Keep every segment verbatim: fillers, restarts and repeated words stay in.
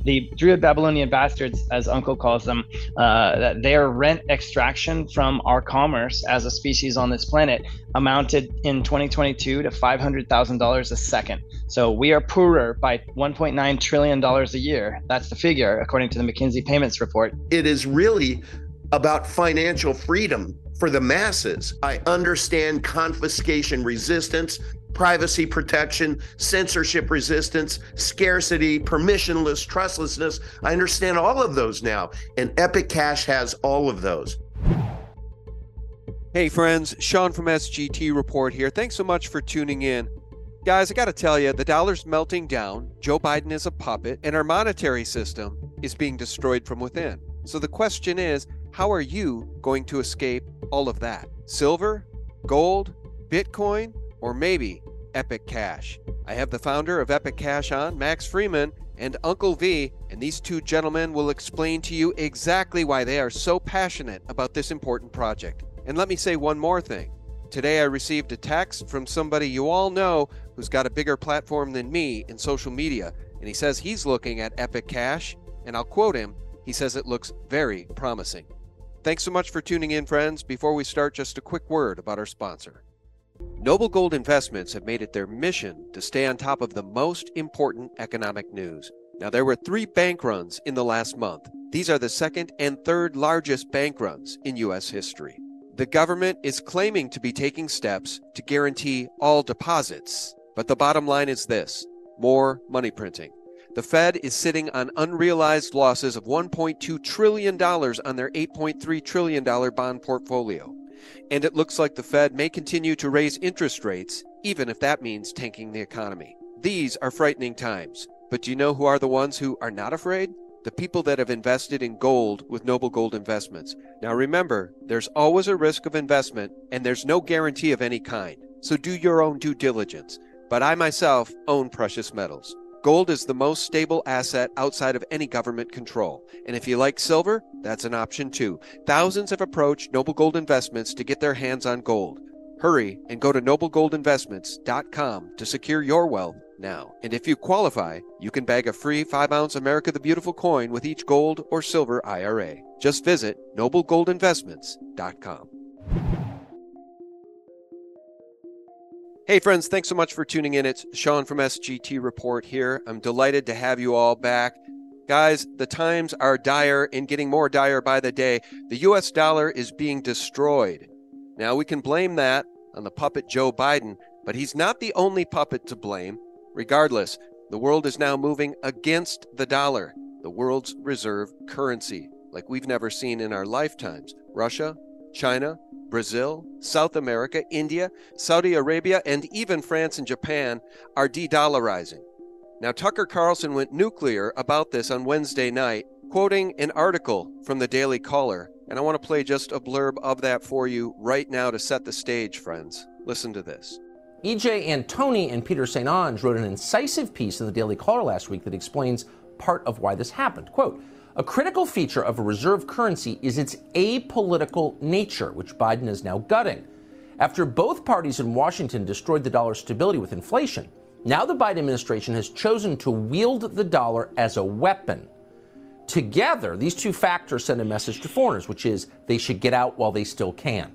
The Druid Babylonian bastards, as Uncle calls them, uh, their rent extraction from our commerce as a species on this planet amounted in twenty twenty-two to five hundred thousand dollars a second. So we are poorer by one point nine trillion dollars a year. That's the figure, according to the McKinsey Payments Report. It is really about financial freedom for the masses. I understand confiscation resistance, privacy protection, censorship resistance, scarcity, permissionless, trustlessness. I understand all of those now, and Epic Cash has all of those. Hey friends, Sean from S G T Report here. Thanks so much for tuning in. Guys, I gotta tell you, the dollar's melting down, Joe Biden is a puppet, and our monetary system is being destroyed from within. So the question is, how are you going to escape all of that? Silver, gold, Bitcoin, or maybe Epic Cash? I have the founder of Epic Cash on, Max Freeman, and Uncle V, and these two gentlemen will explain to you exactly why they are so passionate about this important project. And let me say one more thing. Today I received a text from somebody you all know who's got a bigger platform than me in social media, and he says he's looking at Epic Cash, and I'll quote him, he says it looks very promising. Thanks so much for tuning in, friends. Before we start, just a quick word about our sponsor. Noble Gold Investments have made it their mission to stay on top of the most important economic news. Now, there were three bank runs in the last month. These are the second and third largest bank runs in U S history. The government is claiming to be taking steps to guarantee all deposits. But the bottom line is this: more money printing. The Fed is sitting on unrealized losses of one point two trillion dollars on their eight point three trillion dollars bond portfolio. And it looks like the Fed may continue to raise interest rates, even if that means tanking the economy. These are frightening times. But do you know who are the ones who are not afraid? The people that have invested in gold with Noble Gold Investments. Now remember, there's always a risk of investment, and there's no guarantee of any kind. So do your own due diligence. But I myself own precious metals. Gold is the most stable asset outside of any government control. And if you like silver, that's an option too. Thousands have approached Noble Gold Investments to get their hands on gold. Hurry and go to noble gold investments dot com to secure your wealth now. And if you qualify, you can bag a free five ounce America the Beautiful coin with each gold or silver I R A. Just visit noble gold investments dot com. Hey friends, thanks so much for tuning in. It's Sean from S G T Report here. I'm delighted to have you all back. Guys, the times are dire and getting more dire by the day. The U S dollar is being destroyed. Now we can blame that on the puppet Joe Biden, but he's not the only puppet to blame. Regardless, the world is now moving against the dollar, the world's reserve currency, like we've never seen in our lifetimes. Russia, China, Brazil, South America, India, Saudi Arabia, and even France and Japan are de-dollarizing. Now, Tucker Carlson went nuclear about this on Wednesday night, quoting an article from the Daily Caller, and I want to play just a blurb of that for you right now to set the stage, friends. Listen to this. E J Antoni and Peter Saint Onge wrote an incisive piece in the Daily Caller last week that explains part of why this happened. Quote, "A critical feature of a reserve currency is its apolitical nature, which Biden is now gutting. After both parties in Washington destroyed the dollar's stability with inflation, now the Biden administration has chosen to wield the dollar as a weapon. Together, these two factors send a message to foreigners, which is they should get out while they still can.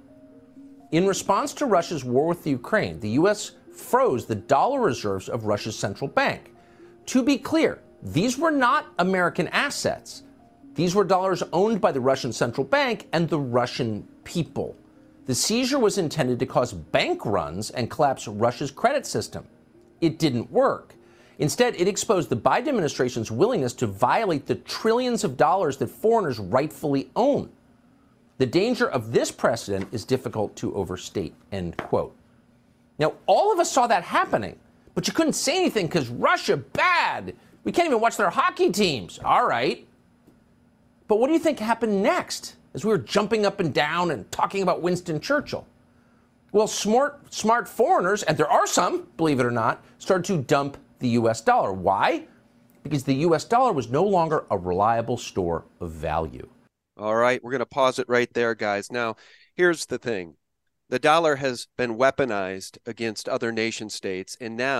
In response to Russia's war with the Ukraine, the U S froze the dollar reserves of Russia's central bank. To be clear, these were not American assets. These were dollars owned by the Russian central bank and the Russian people. The seizure was intended to cause bank runs and collapse Russia's credit system. It didn't work. Instead, it exposed the Biden administration's willingness to violate the trillions of dollars that foreigners rightfully own. The danger of this precedent is difficult to overstate," end quote. Now, all of us saw that happening, but you couldn't say anything because Russia, bad. We can't even watch their hockey teams. All right. But what do you think happened next as we were jumping up and down and talking about Winston Churchill? Well, smart, smart foreigners, and there are some, believe it or not, started to dump the U S dollar. Why? Because the U S dollar was no longer a reliable store of value. All right, we're going to pause it right there, guys. Now, here's the thing. The dollar has been weaponized against other nation states, and now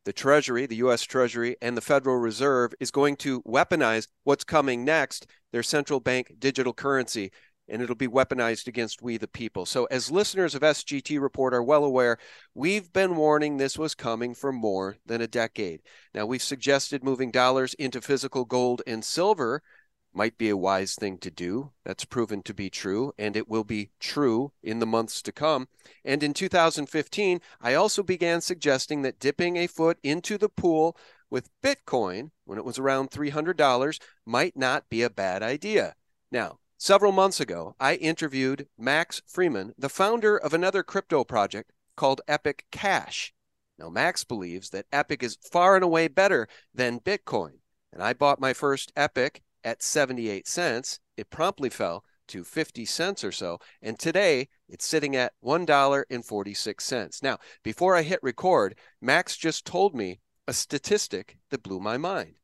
the Treasury, the U S Treasury, and the Federal Reserve is going to weaponize what's coming next, their central bank digital currency, and it'll be weaponized against we the people. So as listeners of S G T Report are well aware, we've been warning this was coming for more than a decade. Now, we've suggested moving dollars into physical gold and silver might be a wise thing to do. That's proven to be true, and it will be true in the months to come. And in two thousand fifteen, I also began suggesting that dipping a foot into the pool with Bitcoin when it was around three hundred dollars might not be a bad idea. Now, several months ago, I interviewed Max Freeman, the founder of another crypto project called Epic Cash. Now, Max believes that Epic is far and away better than Bitcoin, and I bought my first Epic at seventy-eight cents. It promptly fell to fifty cents or so, and today it's sitting at one dollar and forty-six cents. Now, before I hit record, Max just told me a statistic that blew my mind.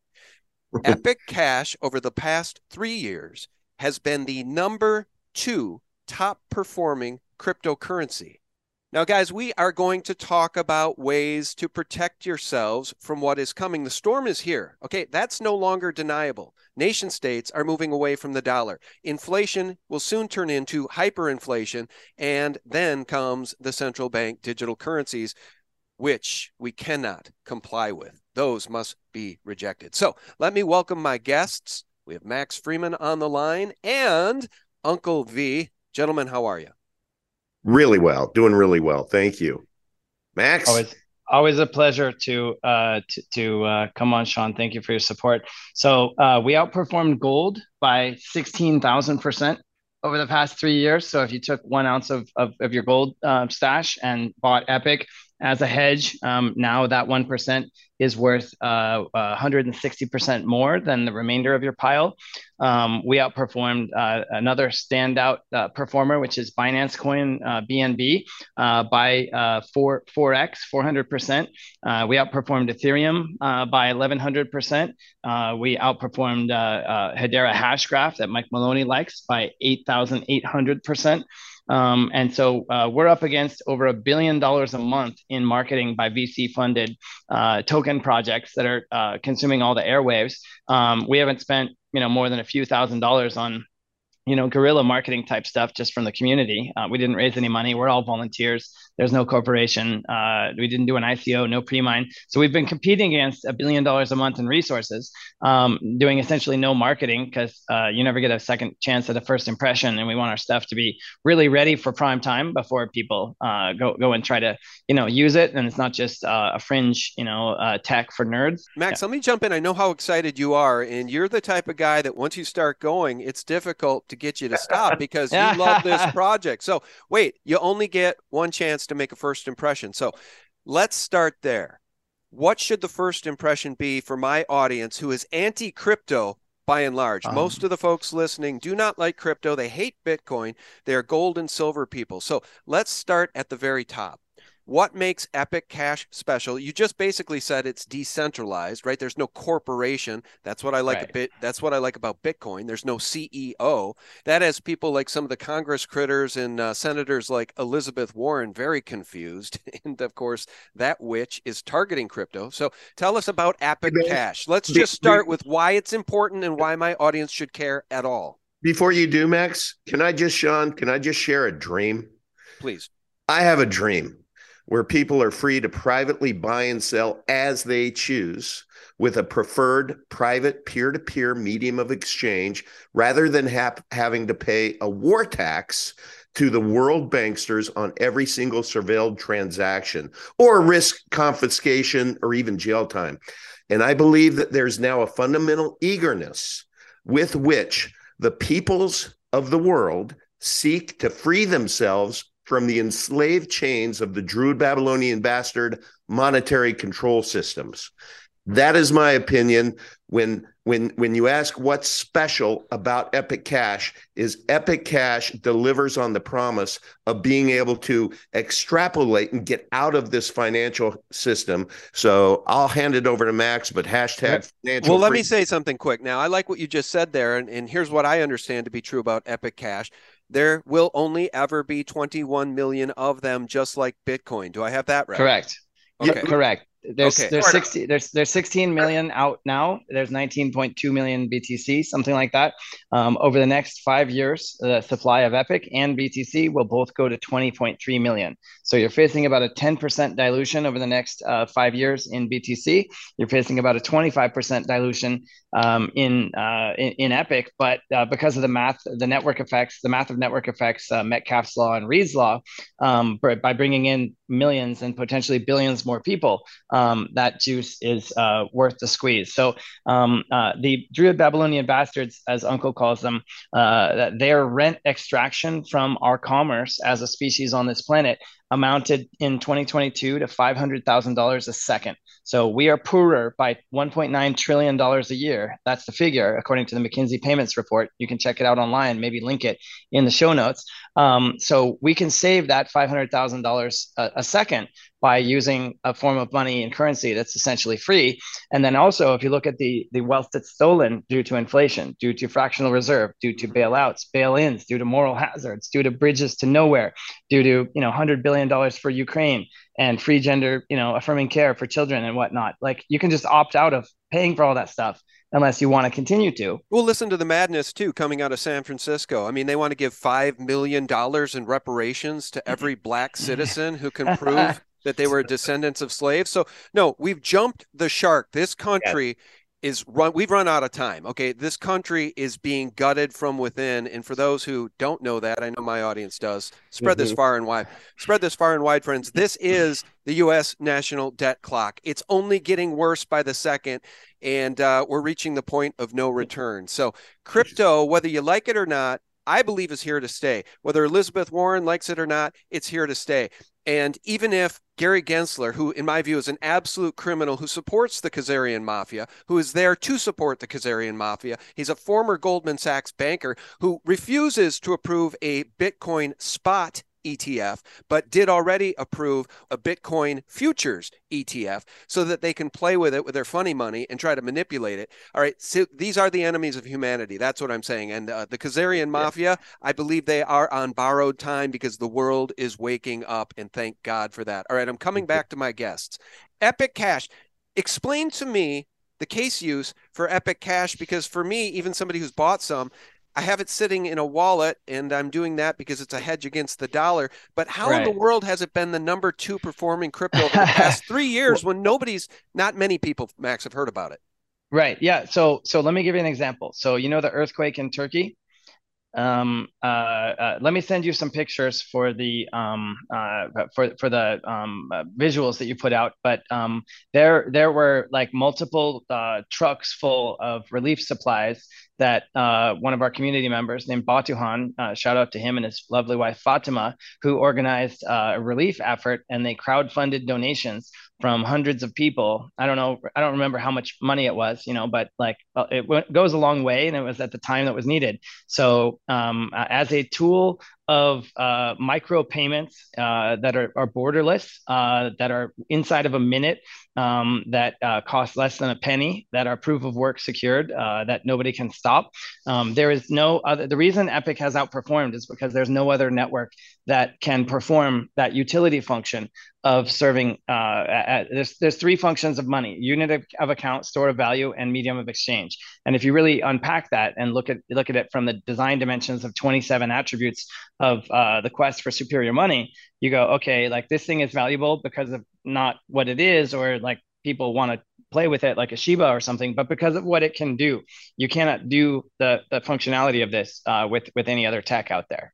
Epic Cash over the past three years has been the number two top performing cryptocurrency. Now, guys, we are going to talk about ways to protect yourselves from what is coming. The storm is here. Okay, that's no longer deniable. Nation states are moving away from the dollar. Inflation will soon turn into hyperinflation, and then comes the central bank digital currencies, which we cannot comply with. Those must be rejected. So let me welcome my guests. We have Max Freeman on the line and Uncle V. Gentlemen, how are you? Really well, doing really well. Thank you, Max. Always, always a pleasure to uh, to, to uh, come on, Sean. Thank you for your support. So uh, we outperformed gold by sixteen thousand percent over the past three years. So if you took one ounce of of, of your gold uh, stash and bought Epic as a hedge, um, now that one percent is worth uh, one hundred sixty percent more than the remainder of your pile. Um, we outperformed uh, another standout uh, performer, which is Binance Coin, uh, B N B, uh, by uh, four, 4x, four hundred percent. Uh, we outperformed Ethereum uh, by eleven hundred percent. Uh, we outperformed uh, uh, Hedera Hashgraph that Mike Maloney likes by eight thousand eight hundred percent. Um, and so uh, we're up against over a billion dollars a month in marketing by V C-funded uh, token projects that are uh, consuming all the airwaves. Um, we haven't spent, you know, more than a few thousand dollars on, you know, guerrilla marketing type stuff just from the community. Uh, we didn't raise any money. We're all volunteers. There's no corporation. Uh, we didn't do an I C O, no pre-mine. So we've been competing against a billion dollars a month in resources, um, doing essentially no marketing because uh, you never get a second chance at a first impression. And we want our stuff to be really ready for prime time before people uh, go go and try to, you know, use it. And it's not just uh, a fringe, you know, uh, tech for nerds. Max, Yeah. let me jump in. I know how excited you are, and you're the type of guy that once you start going, it's difficult to get you to stop because you love this project. So wait, you only get one chance to make a first impression. So let's start there. What should the first impression be for my audience who is anti-crypto by and large? Um, Most of the folks listening do not like crypto. They hate Bitcoin. They're gold and silver people. So let's start at the very top. What makes Epic Cash special? You just basically said it's decentralized, right? There's no corporation. That's what I like Right. a bit. That's what I like about Bitcoin. There's no C E O. That has people like some of the Congress critters and uh, senators like Elizabeth Warren very confused. And of course, that witch is targeting crypto. So tell us about Epic Cash. Let's just start with why it's important and why my audience should care at all. Before you do, Max, can I just, Sean, can I just share a dream? Please. I have a dream where people are free to privately buy and sell as they choose with a preferred private peer-to-peer medium of exchange rather than ha- having to pay a war tax to the world banksters on every single surveilled transaction or risk confiscation or even jail time. And I believe that there's now a fundamental eagerness with which the peoples of the world seek to free themselves from the enslaved chains of the Druid Babylonian bastard monetary control systems. That is my opinion. When when when you ask what's special about Epic Cash, is Epic Cash delivers on the promise of being able to extrapolate and get out of this financial system. So I'll hand it over to Max, but hashtag financial. Well, let free- me say something quick. Now, I like what you just said there, and, and here's what I understand to be true about Epic Cash. There will only ever be twenty-one million of them, just like Bitcoin. Do I have that right? Correct. Okay. Correct. there's Okay. there's sixty there's there's sixteen million out now. There's nineteen point two million B T C, something like that. Um, over the next five years, the supply of Epic and B T C will both go to twenty point three million. So you're facing about a ten percent dilution over the next uh, five years in B T C. You're facing about a twenty-five percent dilution um, in, uh, in in Epic, but uh, because of the math, the network effects, the math of network effects, uh, Metcalfe's law and Reed's law, um, by bringing in millions and potentially billions more people, um, that juice is uh, worth the squeeze. So um, uh, the Druid Babylonian bastards, as Uncle calls them, uh, their rent extraction from our commerce as a species on this planet amounted in twenty twenty-two to five hundred thousand dollars a second. So we are poorer by one point nine trillion dollars a year. That's the figure, according to the McKinsey Payments Report. You can check it out online, maybe link it in the show notes. Um, so we can save that five hundred thousand dollars a, a second by using a form of money and currency that's essentially free. And then also, if you look at the, the wealth that's stolen due to inflation, due to fractional reserve, due to bailouts, bail-ins, due to moral hazards, due to bridges to nowhere, due to, you know, one hundred billion dollars for Ukraine and free gender, you know, affirming care for children and whatnot. Like, you can just opt out of paying for all that stuff unless you want to continue to. Well, listen to the madness, too, coming out of San Francisco. I mean, they want to give five million dollars in reparations to every black citizen who can prove that they were descendants of slaves. So, no, we've jumped the shark. This country yes. is run. We've run out of time. Okay, this country is being gutted from within. And for those who don't know that, I know my audience does. Spread mm-hmm. this far and wide. Spread this far and wide, friends. This is the U S national debt clock. It's only getting worse by the second, and uh, we're reaching the point of no return. So, crypto, whether you like it or not, I believe is here to stay. Whether Elizabeth Warren likes it or not, it's here to stay. And even if Gary Gensler, who in my view is an absolute criminal who supports the Khazarian Mafia, who is there to support the Khazarian Mafia, he's a former Goldman Sachs banker who refuses to approve a Bitcoin spot E T F, but did already approve a Bitcoin futures E T F so that they can play with it with their funny money and try to manipulate it. All right, so these are the enemies of humanity. That's what I'm saying. And uh, the Khazarian Mafia, I believe they are on borrowed time because the world is waking up, and thank God for that. All right, I'm coming back to my guests. Epic Cash, explain to me the case use for Epic Cash, because for me, even somebody who's bought some, I have it sitting in a wallet, and I'm doing that because it's a hedge against the dollar. But how right. in the world has it been the number two performing crypto over the past three years when nobody's, not many people, Max, have heard about it? Right. Yeah. So, so let me give you an example. So, you know, the earthquake in Turkey? Um, uh, uh, let me send you some pictures for the um, uh, for for the um, uh, visuals that you put out. But um, there there were like multiple uh, trucks full of relief supplies that uh, one of our community members named Batuhan, uh, shout out to him and his lovely wife Fatima, who organized uh, a relief effort, and they crowdfunded donations from hundreds of people. I don't know, I don't remember how much money it was, you know, but like it w- goes a long way, and it was at the time that was needed. So um, uh, as a tool of uh, micro payments uh, that are, are borderless, uh, that are inside of a minute, um, that uh, cost less than a penny, that are proof of work secured, uh, that nobody can stop. Um, there is no other, the reason Epic has outperformed is because there's no other network that can perform that utility function of serving, uh, at, there's, there's three functions of money: unit of, of account, store of value, and medium of exchange. And if you really unpack that and look at, look at it from the design dimensions of twenty-seven attributes of uh, the quest for superior money, you go, okay, like this thing is valuable because of not what it is, or like people want to play with it like a Shiba or something, but because of what it can do. You cannot do the, the functionality of this uh, with, with any other tech out there.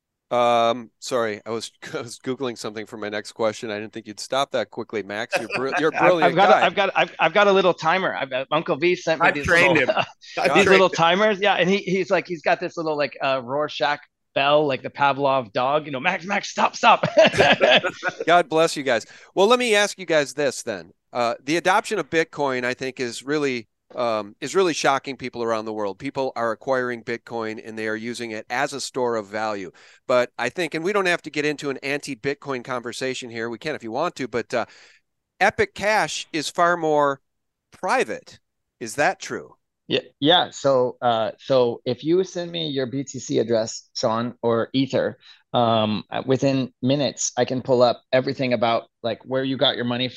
Um, sorry, I was I was googling something for my next question. I didn't think you'd stop that quickly, Max. You're br- you're brilliant. I've got guy. A, I've got I've, I've got a little timer. I've got, Uncle V sent me I've these trained little, him. I've these little him. timers. Yeah, and he he's like he's got this little like uh, Rorschach bell, like the Pavlov dog. You know, Max, Max, stop, stop. God bless you guys. Well, let me ask you guys this then. Uh, the adoption of Bitcoin, I think, is really um, is really shocking people around the world. People are acquiring Bitcoin and they are using it as a store of value. But I think, and we don't have to get into an anti-Bitcoin conversation here. We can if you want to, but uh, Epic Cash is far more private. Is that true? Yeah, yeah. So, uh, so if you send me your B T C address, Sean, or Ether, um, within minutes, I can pull up everything about like where you got your money from,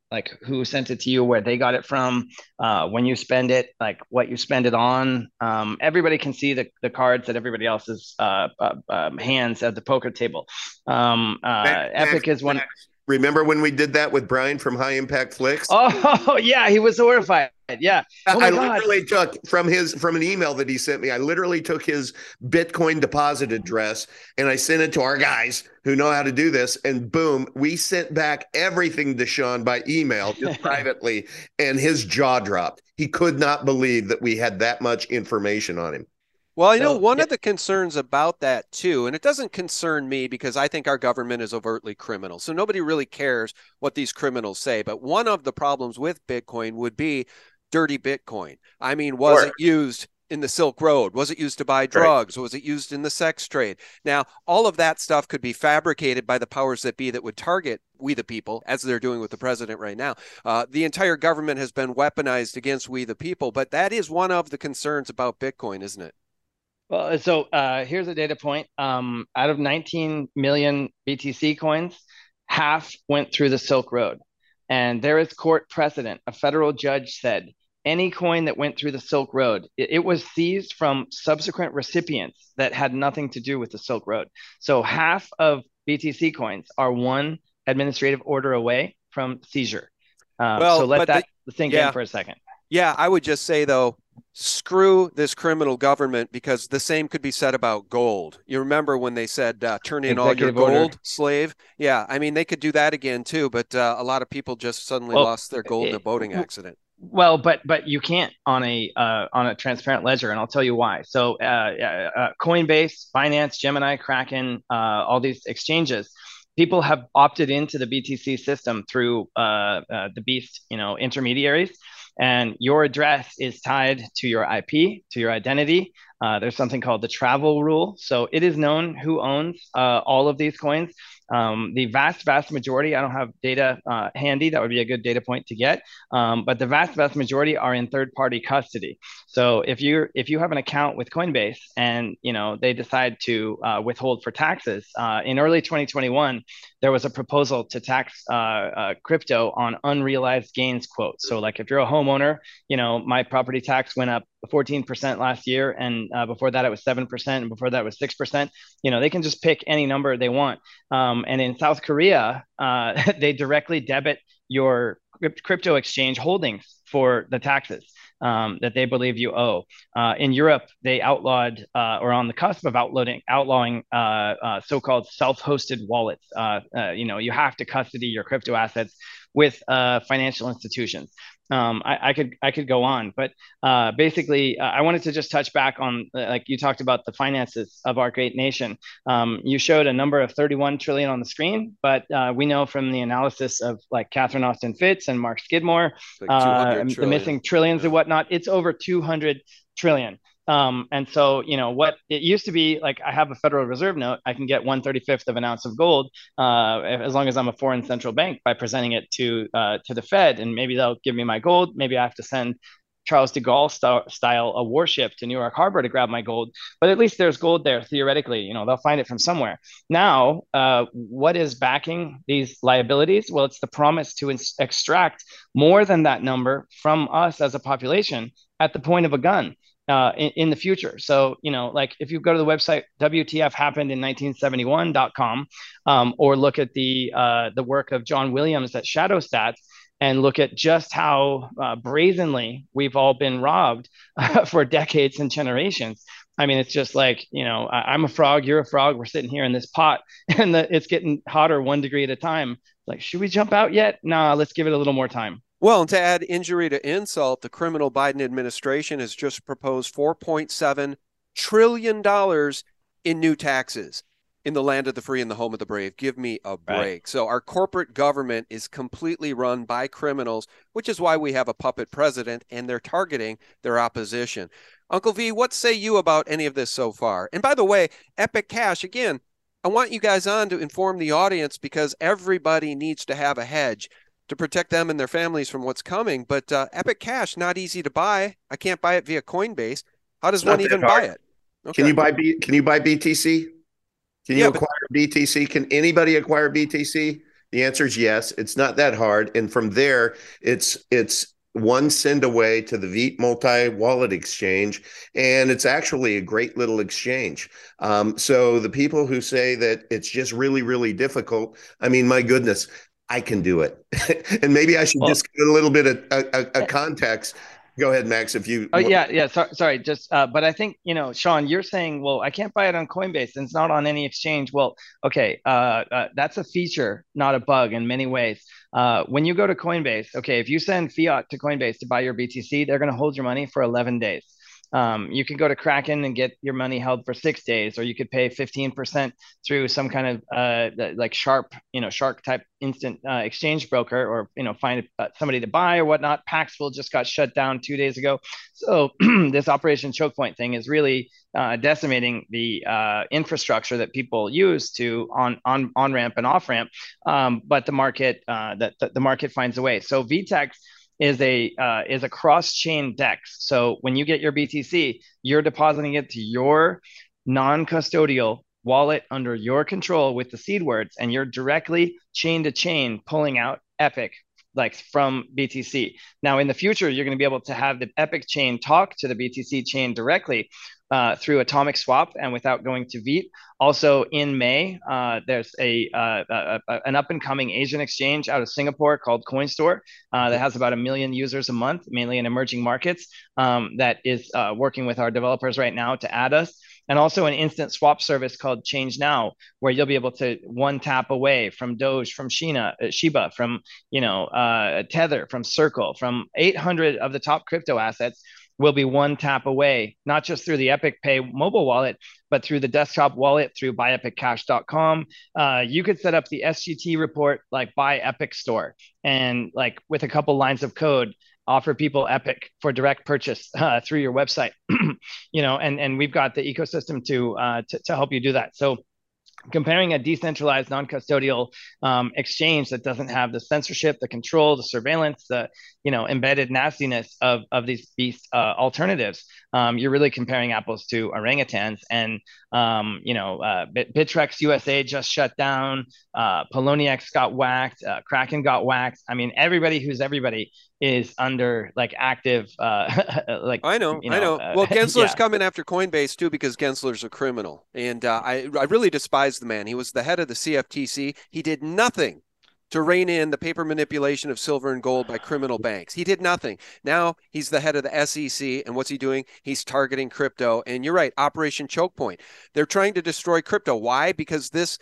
like who sent it to you, where they got it from, uh, when you spend it, like what you spend it on. Um, everybody can see the, the cards at everybody else's uh, uh, um, hands at the poker table. Um, uh, Epic is one. Remember when we did that with Brian from High Impact Flicks? Oh yeah, he was horrified. Yeah. Oh my I God. literally took from his from an email that he sent me. I literally took his Bitcoin deposit address and I sent it to our guys who know how to do this. And boom, we sent back everything to Sean by email, just privately, and his jaw dropped. He could not believe that we had that much information on him. Well, I know So, one yeah. of the concerns about that too, and it doesn't concern me because I think our government is overtly criminal. So nobody really cares what these criminals say. But one of the problems with Bitcoin would be dirty Bitcoin. I mean, was Sure. it used in the Silk Road? Was it used to buy drugs? Right. Was it used in the sex trade? Now, all of that stuff could be fabricated by the powers that be that would target we the people, as they're doing with the president right now. Uh, the entire government has been weaponized against we the people, but that is one of the concerns about Bitcoin, isn't it? Well, so uh, here's a data point. Um, out of nineteen million B T C coins, half went through the Silk Road. And there is court precedent. A federal judge said any coin that went through the Silk Road, it, it was seized from subsequent recipients that had nothing to do with the Silk Road. So half of B T C coins are one administrative order away from seizure. Um, well, so let that the, sink yeah. in for a second. Yeah, I would just say, though, screw this criminal government, because the same could be said about gold. You remember when they said, uh, turn in Executive all your gold, order. slave? Yeah, I mean, they could do that again, too. But uh, a lot of people just suddenly Well, lost their gold in a boating it, accident. Well, but but you can't on a uh, on a transparent ledger, and I'll tell you why. So, uh, uh, Coinbase, Binance, Gemini, Kraken, uh, all these exchanges, people have opted into the B T C system through uh, uh, the Beast, you know, intermediaries, and your address is tied to your I P, to your identity. Uh, there's something called the travel rule, so it is known who owns uh, all of these coins. Um, the vast, vast majority, I don't have data uh, handy. That would be a good data point to get. Um, but the vast, vast majority are in third-party custody. So if you if you have an account with Coinbase and you know they decide to uh, withhold for taxes, uh, in early twenty twenty-one, there was a proposal to tax uh, uh, crypto on unrealized gains quotes. So like if you're a homeowner, you know my property tax went up fourteen percent last year, and uh, before that it was seven percent, and before that it was six percent. You know they can just pick any number they want. Um, and in South Korea, uh, they directly debit your crypto exchange holdings for the taxes um, that they believe you owe. Uh, in Europe, they outlawed uh, or on the cusp of outlawing, outlawing uh, uh, so-called self-hosted wallets. Uh, uh, you know, you have to custody your crypto assets with uh, financial institutions. Um, I, I could I could go on, but uh, basically, uh, I wanted to just touch back on, uh, like you talked about the finances of our great nation. Um, you showed a number of thirty-one trillion on the screen, but uh, we know from the analysis of like Catherine Austin Fitts and Mark Skidmore, like uh, the missing trillions yeah. and whatnot, it's over two hundred trillion. Um, and so, you know, what it used to be like, I have a Federal Reserve note, I can get one thirty-fifth of an ounce of gold, uh, as long as I'm a foreign central bank, by presenting it to uh, to the Fed, and maybe they'll give me my gold. Maybe I have to send Charles de Gaulle st- style a warship to New York Harbor to grab my gold, but at least there's gold there theoretically. You know, they'll find it from somewhere. Now, uh, what is backing these liabilities? Well, it's the promise to ins- extract more than that number from us as a population at the point of a gun. Uh, in, in the future. So, you know, like if you go to the website W T F happened in nineteen seventy-one dot com, um, or look at the uh, the work of John Williams at Shadow Stats, and look at just how uh, brazenly we've all been robbed uh, for decades and generations. I mean, it's just like, you know, I, I'm a frog, you're a frog, we're sitting here in this pot, and the, it's getting hotter one degree at a time. Like, should we jump out yet? Nah, let's give it a little more time. Well, and to add injury to insult, the criminal Biden administration has just proposed four point seven trillion dollars in new taxes in the land of the free and the home of the brave. Give me a break. Right. So our corporate government is completely run by criminals, which is why we have a puppet president, and they're targeting their opposition. Uncle V, what say you about any of this so far? And by the way, Epic Cash, again, I want you guys on to inform the audience, because everybody needs to have a hedge to protect them and their families from what's coming. But uh, Epic Cash, not easy to buy. I can't buy it via Coinbase. How does one even buy it? Okay. Can you buy B, Can you buy B T C? Can you yeah, acquire but, B T C? Can anybody acquire B T C? The answer is yes. It's not that hard. And from there, it's it's one send away to the Veet multi-wallet exchange. And it's actually a great little exchange. Um, so the people who say that it's just really, really difficult, I mean, my goodness, I can do it. And maybe I should well, just get a little bit of a, a, a context. Go ahead, Max, if you... Oh, yeah, yeah, so, sorry, just, uh, but I think, you know, Sean, you're saying, well, I can't buy it on Coinbase, and it's not on any exchange. Well, okay, uh, uh, that's a feature, not a bug in many ways. Uh, when you go to Coinbase, okay, if you send fiat to Coinbase to buy your B T C, they're going to hold your money for eleven days. Um, you can go to Kraken and get your money held for six days, or you could pay fifteen percent through some kind of uh, like Sharp, you know, Shark type instant uh, exchange broker, or, you know, find uh, somebody to buy or whatnot. Paxful just got shut down two days ago. So this Operation Choke Point thing is really uh, decimating the uh, infrastructure that people use to on on on ramp and off ramp. Um, but the market uh, that the, the market finds a way. So V TEX is a uh, is a cross-chain DEX. So when you get your B T C, you're depositing it to your non-custodial wallet under your control with the seed words, and you're directly chain to chain pulling out Epic like from B T C. Now in the future, you're going to be able to have the Epic chain talk to the B T C chain directly uh, through Atomic Swap and without going to Veet. Also in May, uh, there's a, uh, a, a an up and coming Asian exchange out of Singapore called CoinStore uh, that has about a million users a month, mainly in emerging markets, um, that is uh, working with our developers right now to add us. And also an instant swap service called Change Now, where you'll be able to one tap away from Doge, from Shina, uh, Shiba, from, you know, uh, Tether, from Circle, from eight hundred of the top crypto assets will be one tap away, not just through the Epic Pay mobile wallet, but through the desktop wallet through buy epic cash dot com. Uh, you could set up the S G T report like Buy Epic Store, and like with a couple lines of code, offer people Epic for direct purchase uh, through your website. You know, and and we've got the ecosystem to uh, to, to help you do that. So comparing a decentralized, non-custodial um, exchange that doesn't have the censorship, the control, the surveillance, the, you know, embedded nastiness of of these beast uh, alternatives, um, you're really comparing apples to orangutans. And um, you know, uh, Bittrex U S A just shut down. Uh, Poloniex got whacked. Uh, Kraken got whacked. I mean, everybody who's everybody is under like active uh like I know, you know I know. uh, Well, Gensler's yeah. coming after Coinbase too because Gensler's a criminal, and uh, I I really despise the man. He was the head of the C F T C. He did nothing to rein in the paper manipulation of silver and gold by criminal banks. He did nothing. Now he's the head of the S E C, and what's he doing? He's targeting crypto. And you're right, Operation Choke Point. They're trying to destroy crypto. Why? Because this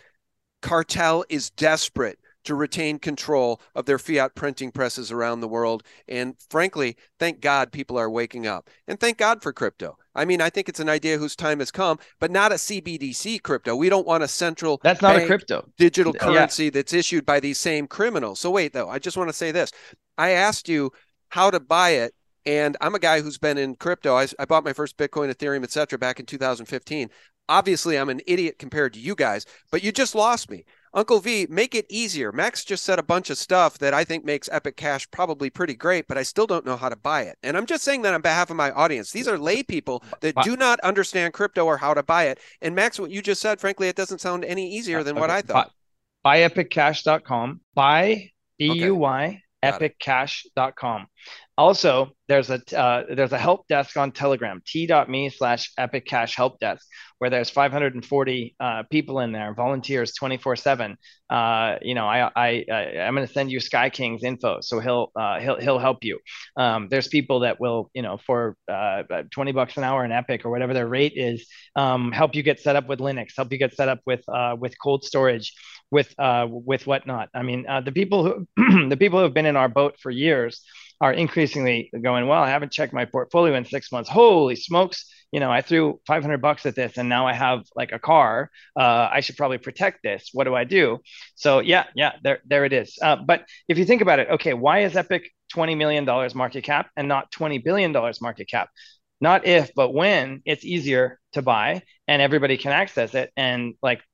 cartel is desperate to retain control of their fiat printing presses around the world. And frankly, thank God people are waking up. And thank God for crypto. I mean, I think it's an idea whose time has come, but not a C B D C crypto. We don't want a central That's not a crypto. digital currency yeah. that's issued by these same criminals. So wait, though, I just want to say this. I asked you how to buy it, and I'm a guy who's been in crypto. I, I bought my first Bitcoin, Ethereum, et cetera back in two thousand fifteen. Obviously, I'm an idiot compared to you guys, but you just lost me. Uncle V, make it easier. Max just said a bunch of stuff that I think makes Epic Cash probably pretty great, but I still don't know how to buy it. And I'm just saying that on behalf of my audience. These are lay people that do not understand crypto or how to buy it. And Max, what you just said, frankly, it doesn't sound any easier than okay. what I thought. buy epic cash dot com. Buy, B U Y, okay. epic cash dot com. Also, there's a uh, there's a help desk on Telegram, t.me slash epic cash help desk, where there's five hundred forty uh, people in there, volunteers twenty-four seven. Uh, you know, I I, I I'm going to send you Sky King's info, so he'll uh, he'll he'll help you. Um, there's people that will, you know, for uh, twenty bucks an hour in Epic or whatever their rate is, um, help you get set up with Linux, help you get set up with uh, with cold storage, with uh, with whatnot. I mean, uh, the people who the people who have been in our boat for years are increasingly going, well, I haven't checked my portfolio in six months. Holy smokes. You know, I threw five hundred bucks at this and now I have like a car. Uh, I should probably protect this. What do I do? So yeah, yeah, there, there it is. Uh, but if you think about it, okay, why is Epic twenty million dollars market cap and not twenty billion dollars market cap? Not if, but when it's easier to buy and everybody can access it. And like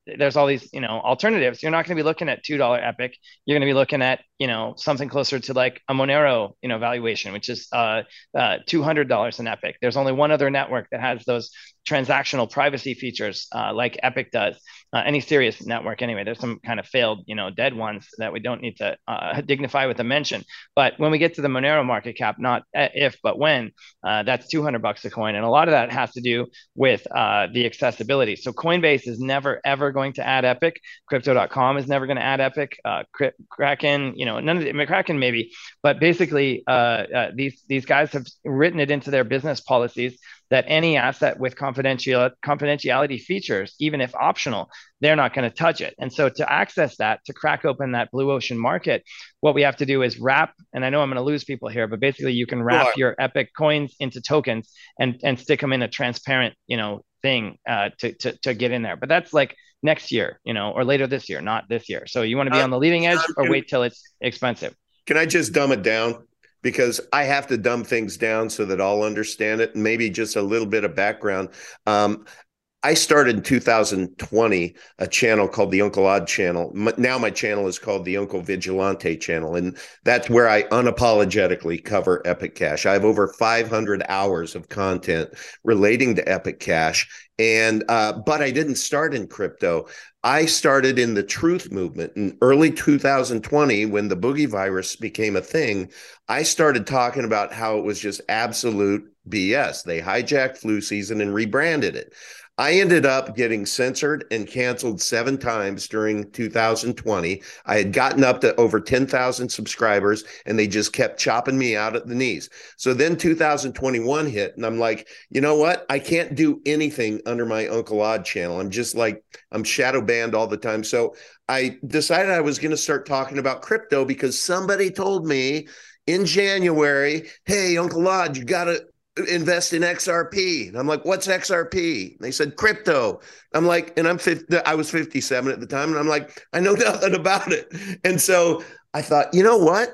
there's all these, you know, alternatives. You're not going to be looking at two dollar Epic. You're going to be looking at, you know, something closer to like a Monero, you know, valuation, which is uh, uh, two hundred dollars an Epic. There's only one other network that has those transactional privacy features uh, like Epic does. Uh, any serious network anyway. There's some kind of failed, you know, dead ones that we don't need to uh, dignify with a mention. But when we get to the Monero market cap, not if, but when, uh, that's two hundred bucks a coin. And a lot of that has to do with uh, the accessibility. So Coinbase is never, ever going to add Epic. Crypto dot com is never going to add Epic. Uh, Kraken, you know, none of the, Kraken maybe, but basically uh, uh, these, these guys have written it into their business policies that any asset with confidential confidentiality features, even if optional, they're not going to touch it. And so to access that, to crack open that blue ocean market, what we have to do is wrap, and I know I'm going to lose people here, but basically you can wrap your Epic coins into tokens and, and stick them in a transparent, you know, thing uh, to, to, to get in there. But that's like next year, you know, or later this year, not this year. So you want to be on the leading edge or wait till it's expensive? Can I just dumb it down? Because I have to dumb things down so that I'll understand it. And maybe just a little bit of background. Um, I started in two thousand twenty a channel called the Uncle Odd channel. Now my channel is called the Uncle Vigilante channel. And that's where I unapologetically cover Epic Cash. I have over five hundred hours of content relating to Epic Cash. And uh, but I didn't start in crypto. I started in the truth movement in early two thousand twenty when the boogie virus became a thing. I started talking about how it was just absolute B S. They hijacked flu season and rebranded it. I ended up getting censored and canceled seven times during two thousand twenty. I had gotten up to over ten thousand subscribers and they just kept chopping me out at the knees. So then two thousand twenty-one hit and I'm like, you know what? I can't do anything under my Uncle Odd channel. I'm just like, I'm shadow banned all the time. So I decided I was going to start talking about crypto because somebody told me in January, hey, Uncle Odd, you got to invest in X R P. And I'm like, what's X R P? And they said crypto. I'm like, and I'm fifty, I was fifty-seven at the time. And I'm like, I know nothing about it. And so I thought, you know what?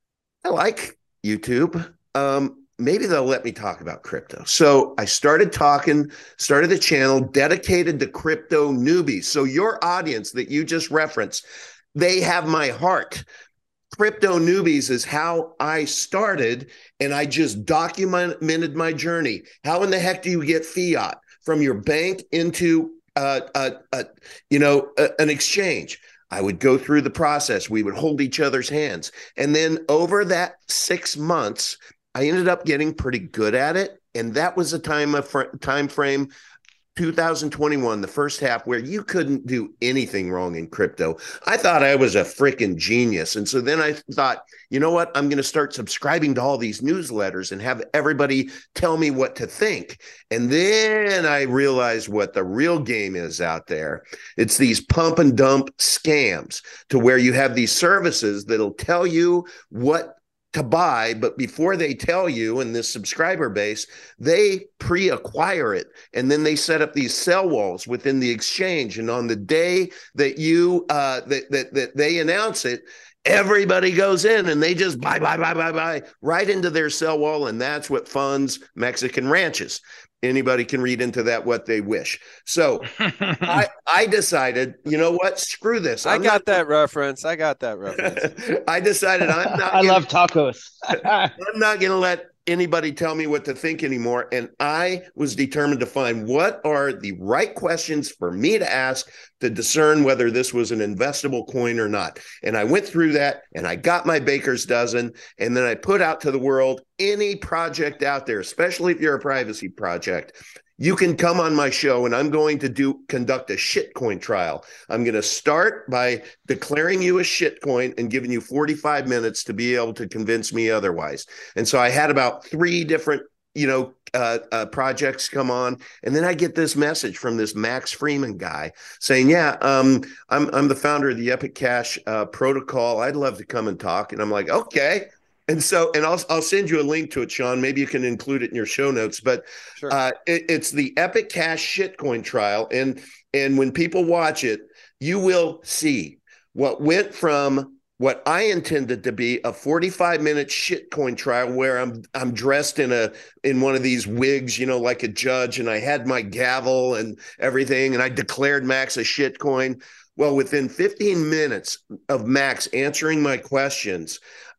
I like YouTube. Um, maybe they'll let me talk about crypto. So I started talking, started a channel dedicated to crypto newbies. So your audience that you just referenced, they have my heart. Crypto Newbies is how I started, and I just documented my journey. How in the heck do you get fiat from your bank into, uh, uh, uh, you know, uh, an exchange? I would go through the process. We would hold each other's hands. And then over that six months, I ended up getting pretty good at it. And that was a time of fr- time frame two thousand twenty-one, the first half, where you couldn't do anything wrong in crypto. I thought I was a freaking genius. And so then I thought, you know what? I'm going to start subscribing to all these newsletters and have everybody tell me what to think. And then I realized what the real game is out there. It's these pump and dump scams to where you have these services that'll tell you what to buy, but before they tell you in this subscriber base, they pre-acquire it. And then they set up these sell walls within the exchange. And on the day that you uh, that, that that they announce it, everybody goes in and they just buy, buy, buy, buy, buy right into their sell wall. And that's what funds Mexican ranches. Anybody can read into that what they wish. So I, I decided, you know what? Screw this. I'm I got not, that reference. I got that reference. I decided I'm not. I gonna, love tacos. I'm not going to let anybody tell me what to think anymore. And I was determined to find what are the right questions for me to ask to discern whether this was an investable coin or not. And I went through that and I got my baker's dozen. And then I put out to the world any project out there, especially if you're a privacy project. You can come on my show and I'm going to do conduct a shitcoin trial. I'm going to start by declaring you a shitcoin and giving you forty-five minutes to be able to convince me otherwise. And so I had about three different, you know, uh, uh, projects come on. And then I get this message from this Max Freeman guy saying, yeah, um, I'm, I'm the founder of the Epic Cash uh, protocol. I'd love to come and talk. And I'm like, okay. And so, and I'll I'll send you a link to it, Sean. Maybe you can include it in your show notes. But sure. uh, it, it's the Epic Cash shitcoin trial, and and when people watch it, you will see what went from what I intended to be a forty-five minute shitcoin trial where I'm I'm dressed in a in one of these wigs, you know, like a judge, and I had my gavel and everything, and I declared Max a shitcoin. Well, within fifteen minutes of Max answering my questions,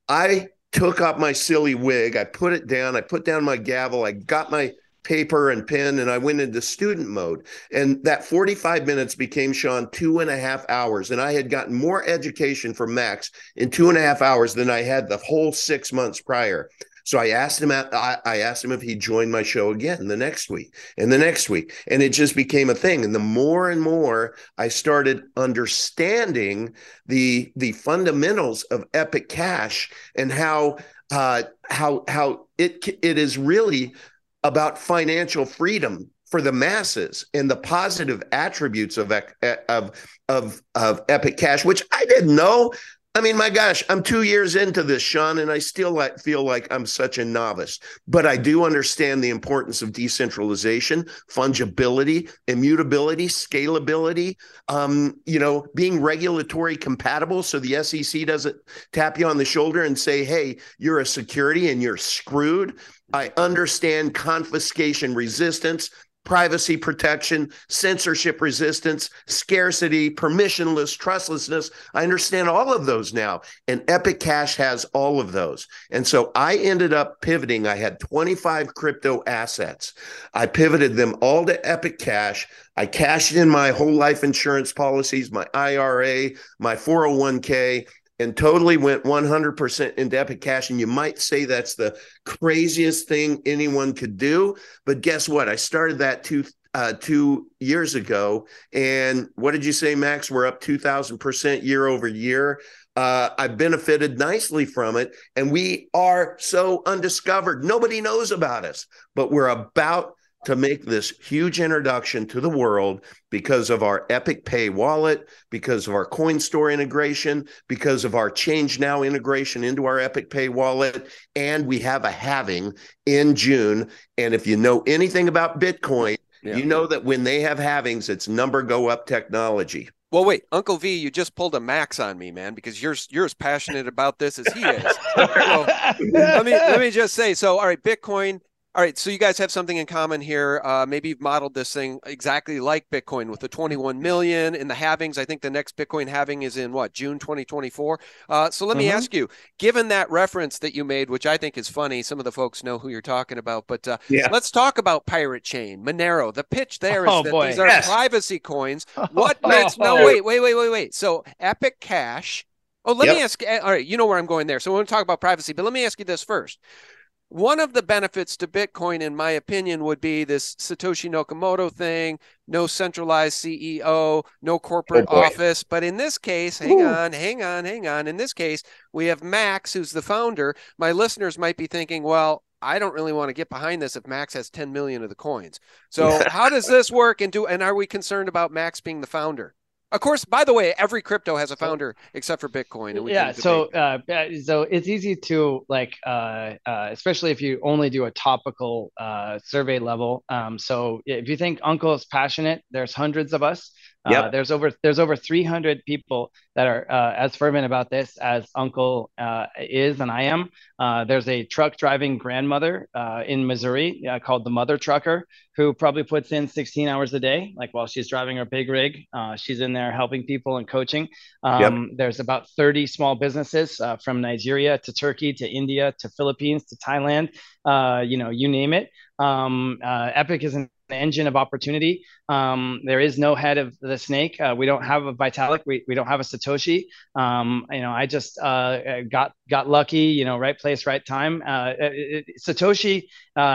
I took off my silly wig, I put it down, I put down my gavel, I got my paper and pen, and I went into student mode. And that forty-five minutes became, Sean, two and a half hours. And I had gotten more education from Max in two and a half hours than I had the whole six months prior. So I asked him, I asked him if he'd join my show again the next week and the next week. And it just became a thing. And the more and more I started understanding the, the fundamentals of Epic Cash and how, uh, how, how it, it is really about financial freedom for the masses and the positive attributes of, of, of, of Epic Cash, which I didn't know. I mean, my gosh, I'm two years into this, Sean, and I still like, feel like I'm such a novice. But I do understand the importance of decentralization, fungibility, immutability, scalability, um, you know, being regulatory compatible so the S E C doesn't tap you on the shoulder and say, hey, you're a security and you're screwed. I understand confiscation resistance, privacy protection, censorship resistance, scarcity, permissionless, trustlessness. I understand all of those now. And Epic Cash has all of those. And so I ended up pivoting. I had twenty-five crypto assets. I pivoted them all to Epic Cash. I cashed in my whole life insurance policies, my I R A, my four oh one k, and totally went one hundred percent into Epic Cash. And you might say that's the craziest thing anyone could do. But guess what? I started that two, uh, two years ago. And what did you say, Max? We're up two thousand percent year over year. Uh, I benefited nicely from it. And we are so undiscovered. Nobody knows about us, but we're about to make this huge introduction to the world because of our Epic Pay wallet, because of our Coinstore integration, because of our Change Now integration into our Epic Pay wallet, and we have a halving in June. And if you know anything about Bitcoin, yeah. you know that when they have halvings, it's number go up technology. Well, wait, Uncle V, you just pulled a Max on me, man, because you're you're as passionate about this as he is. So, let me let me just say, so all right, Bitcoin. All right, so you guys have something in common here. Uh, maybe you've modeled this thing exactly like Bitcoin with the twenty-one million in the halvings. I think the next Bitcoin halving is in what, June twenty twenty-four. Uh, so let mm-hmm. me ask you, given that reference that you made, which I think is funny, some of the folks know who you're talking about, but uh, yeah. let's talk about Pirate Chain, Monero. The pitch there is oh, that boy. these are yes. privacy coins. What makes, no, wait, wait, wait, wait, wait. So Epic Cash. Oh, let yep. me ask, all right, you know where I'm going there. So we're going to talk about privacy, but let me ask you this first. One of the benefits to Bitcoin, in my opinion, would be this Satoshi Nakamoto thing, no centralized C E O, no corporate oh office. But in this case, hang Ooh. on, hang on, hang on. In this case, we have Max, who's the founder. My listeners might be thinking, well, I don't really want to get behind this if Max has ten million of the coins. So how does this work? And do and are we concerned about Max being the founder? Of course, by the way, every crypto has a founder except for Bitcoin. And we yeah, so uh, so it's easy to like, uh, uh, especially if you only do a topical uh, survey level. Um, so if you think Uncle is passionate, there's hundreds of us. Yep. Uh, there's over there's over three hundred people that are uh, as fervent about this as Uncle uh, is and I am. Uh, there's a truck driving grandmother uh, in Missouri uh, called the Mother Trucker, who probably puts in sixteen hours a day, like while she's driving her big rig. Uh, she's in there helping people and coaching. Um, yep. There's about thirty small businesses uh, from Nigeria to Turkey to India to Philippines to Thailand. Uh, you know, you name it. Um, uh, Epic is an engine of opportunity. Um, there is no head of the snake. Uh, we don't have a Vitalik. We, we don't have a Satoshi. Um, you know, I just uh, got got lucky. You know, right place, right time. Uh, it, it, Satoshi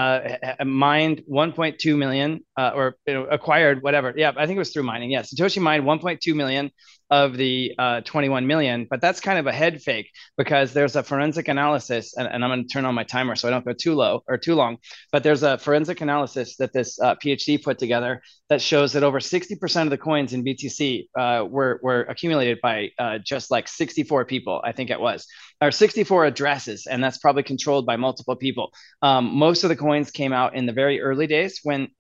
uh, mined one point two million uh, or you know, acquired whatever. Yeah, I think it was through mining. Yeah, Satoshi mined one point two million of the uh, twenty-one million, but that's kind of a head fake because there's a forensic analysis, and, and I'm going to turn on my timer so I don't go too low or too long, but there's a forensic analysis that this uh, PhD put together that shows that over sixty percent of the coins in B T C uh, were, were accumulated by uh, just like sixty-four people, I think it was, or sixty-four addresses, and that's probably controlled by multiple people. Um, most of the coins came out in the very early days when nobody knew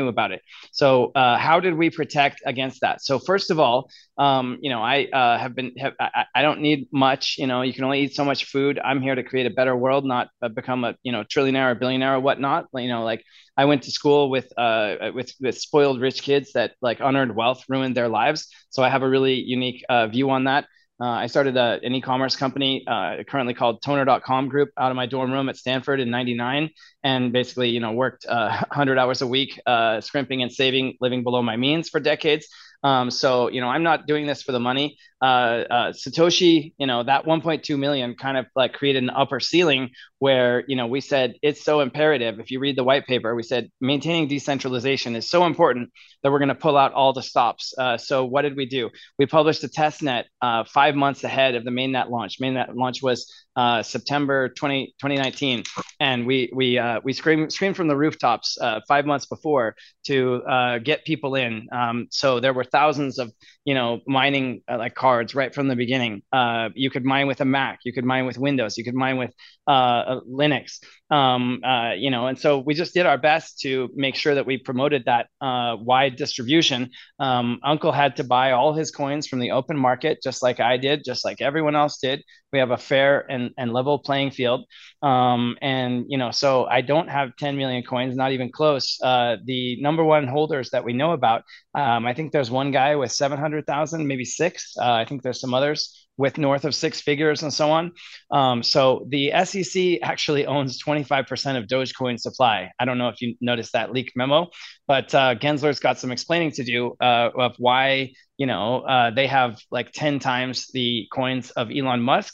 knew about it. So uh, how did we protect against that? So first of all, um, you know, I uh, have been, have, I, I don't need much, you know, you can only eat so much food. I'm here to create a better world, not uh, become a, you know, trillionaire or billionaire or whatnot. You know, like I went to school with, uh, with, with spoiled rich kids that like unearned wealth ruined their lives. So I have a really unique uh, view on that. Uh, I started a, an e-commerce company uh, currently called toner dot com group out of my dorm room at Stanford in ninety-nine, and basically, you know, worked uh, one hundred hours a week, uh, scrimping and saving, living below my means for decades. Um, so, you know, I'm not doing this for the money. Uh, uh, Satoshi, you know, that one point two million kind of like created an upper ceiling where, you know, we said it's so imperative. If you read the white paper, we said maintaining decentralization is so important that we're going to pull out all the stops. Uh, so what did we do? We published a test net uh, five months ahead of the mainnet launch. Mainnet launch was uh, September twentieth, twenty nineteen. And we we uh, we screamed, screamed from the rooftops uh, five months before to uh, get people in. Um, so there were thousands of, you know, mining uh, like cards right from the beginning. Uh, you could mine with a Mac, you could mine with Windows, you could mine with uh, Linux. Um, uh, you know, and so we just did our best to make sure that we promoted that uh, wide distribution. Um, Uncle had to buy all his coins from the open market, just like I did, just like everyone else did. We have a fair and, and level playing field. Um, and, you know, so I don't have ten million coins, not even close. Uh, the number one holders that we know about, um, I think there's one guy with seven hundred thousand, maybe six. Uh, I think there's some others with north of six figures and so on. Um, so the S E C actually owns twenty-five percent of Dogecoin supply. I don't know if you noticed that leaked memo, but uh, Gensler's got some explaining to do uh, of why, you know, uh, they have like ten times the coins of Elon Musk,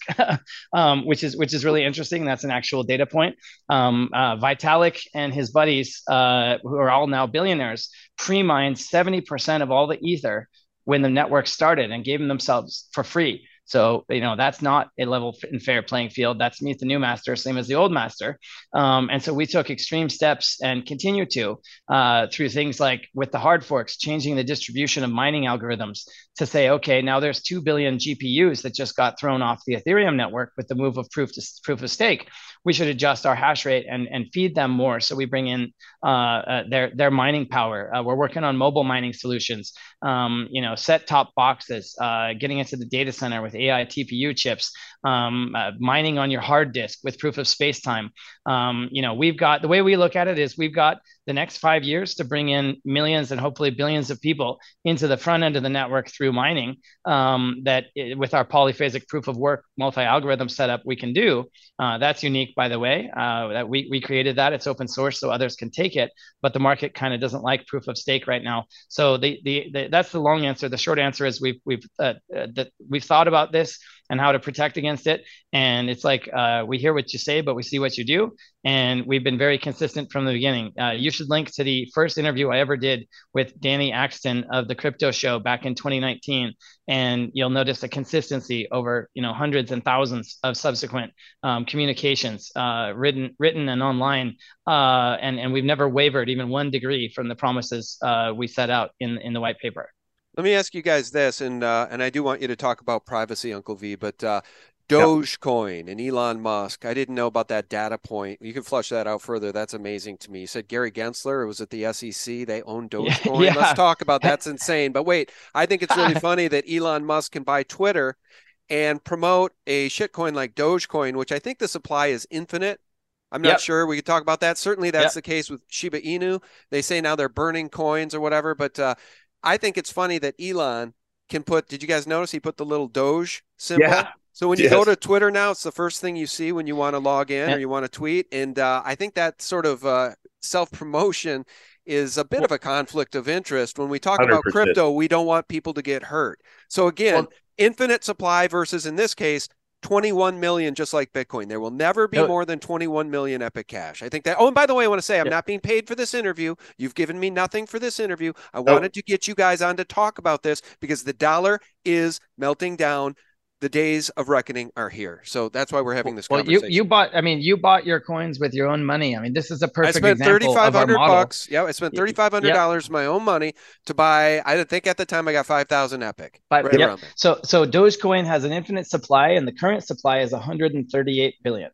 um, which is which is really interesting. That's an actual data point. Um, uh, Vitalik and his buddies, uh, who are all now billionaires, pre-mined seventy percent of all the Ether when the network started and gave them themselves for free. So, you know, that's not a level and fair playing field. That's meet the new master, same as the old master. Um, and so we took extreme steps and continue to uh, through things like with the hard forks, changing the distribution of mining algorithms to say, okay, now there's two billion G P Us that just got thrown off the Ethereum network with the move of proof to proof of stake. We should adjust our hash rate and, and feed them more. So we bring in uh, uh, their, their mining power. Uh, we're working on mobile mining solutions, um, you know, set top boxes, uh, getting into the data center with A I T P U chips, um, uh, mining on your hard disk with proof of space time. Um, you know, we've got, the way we look at it is we've got the next five years to bring in millions and hopefully billions of people into the front end of the network through mining, um, that it, with our polyphasic proof of work multi-algorithm setup we can do. Uh, that's unique, by the way, uh, that we, we created that. It's open source so others can take it, but the market kind of doesn't like proof of stake right now. So the, the, the that's the long answer. The short answer is we've, we've, uh, uh, that we've thought about this and how to protect against it. And it's like, uh, we hear what you say, but we see what you do. And we've been very consistent from the beginning. Uh, you should link to the first interview I ever did with Danny Axton of the Crypto Show back in twenty nineteen. And you'll notice a consistency over, you know, hundreds and thousands of subsequent um, communications, uh, written, written and online. Uh, and, and we've never wavered even one degree from the promises uh, we set out in, in the white paper. Let me ask you guys this, and uh, and I do want you to talk about privacy, Uncle V, but uh, Dogecoin yep. and Elon Musk, I didn't know about that data point. You can flush that out further. That's amazing to me. You said Gary Gensler, it was at the S E C. They own Dogecoin. Yeah. Let's talk about that. That's insane. But wait, I think it's really funny that Elon Musk can buy Twitter and promote a shitcoin like Dogecoin, which I think the supply is infinite. I'm not yep. sure. We could talk about that. Certainly that's yep. the case with Shiba Inu. They say now they're burning coins or whatever, but uh, I think it's funny that Elon can put, did you guys notice he put the little Doge symbol? Yeah. So when you yes. go to Twitter now, it's the first thing you see when you want to log in yeah. or you want to tweet. And uh, I think that sort of uh, self-promotion is a bit well, of a conflict of interest. When we talk one hundred percent about crypto, we don't want people to get hurt. So again, well, infinite supply versus, in this case, twenty-one million, just like Bitcoin. There will never be no. more than twenty-one million Epic Cash. I think that, oh, and by the way, I want to say, I'm yeah. not being paid for this interview. You've given me nothing for this interview. I no. wanted to get you guys on to talk about this because the dollar is melting down. The days of reckoning are here. So that's why we're having this well, conversation. You, you bought, I mean, you bought your coins with your own money. I mean, this is a perfect I spent example of our model. bucks. Yeah, I spent thirty-five hundred dollars yep. my own money to buy, I think at the time I got five thousand Epic. But, right yep. around there. So, so Dogecoin has an infinite supply and the current supply is one hundred thirty-eight billion.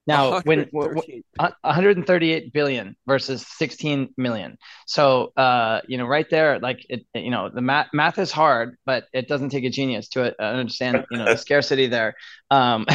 Now, when one hundred thirty-eight one hundred thirty-eight billion versus sixteen million. So, uh, you know, right there, like, it, you know, the math math is hard, but it doesn't take a genius to uh, understand, you know, the scarcity there. Um,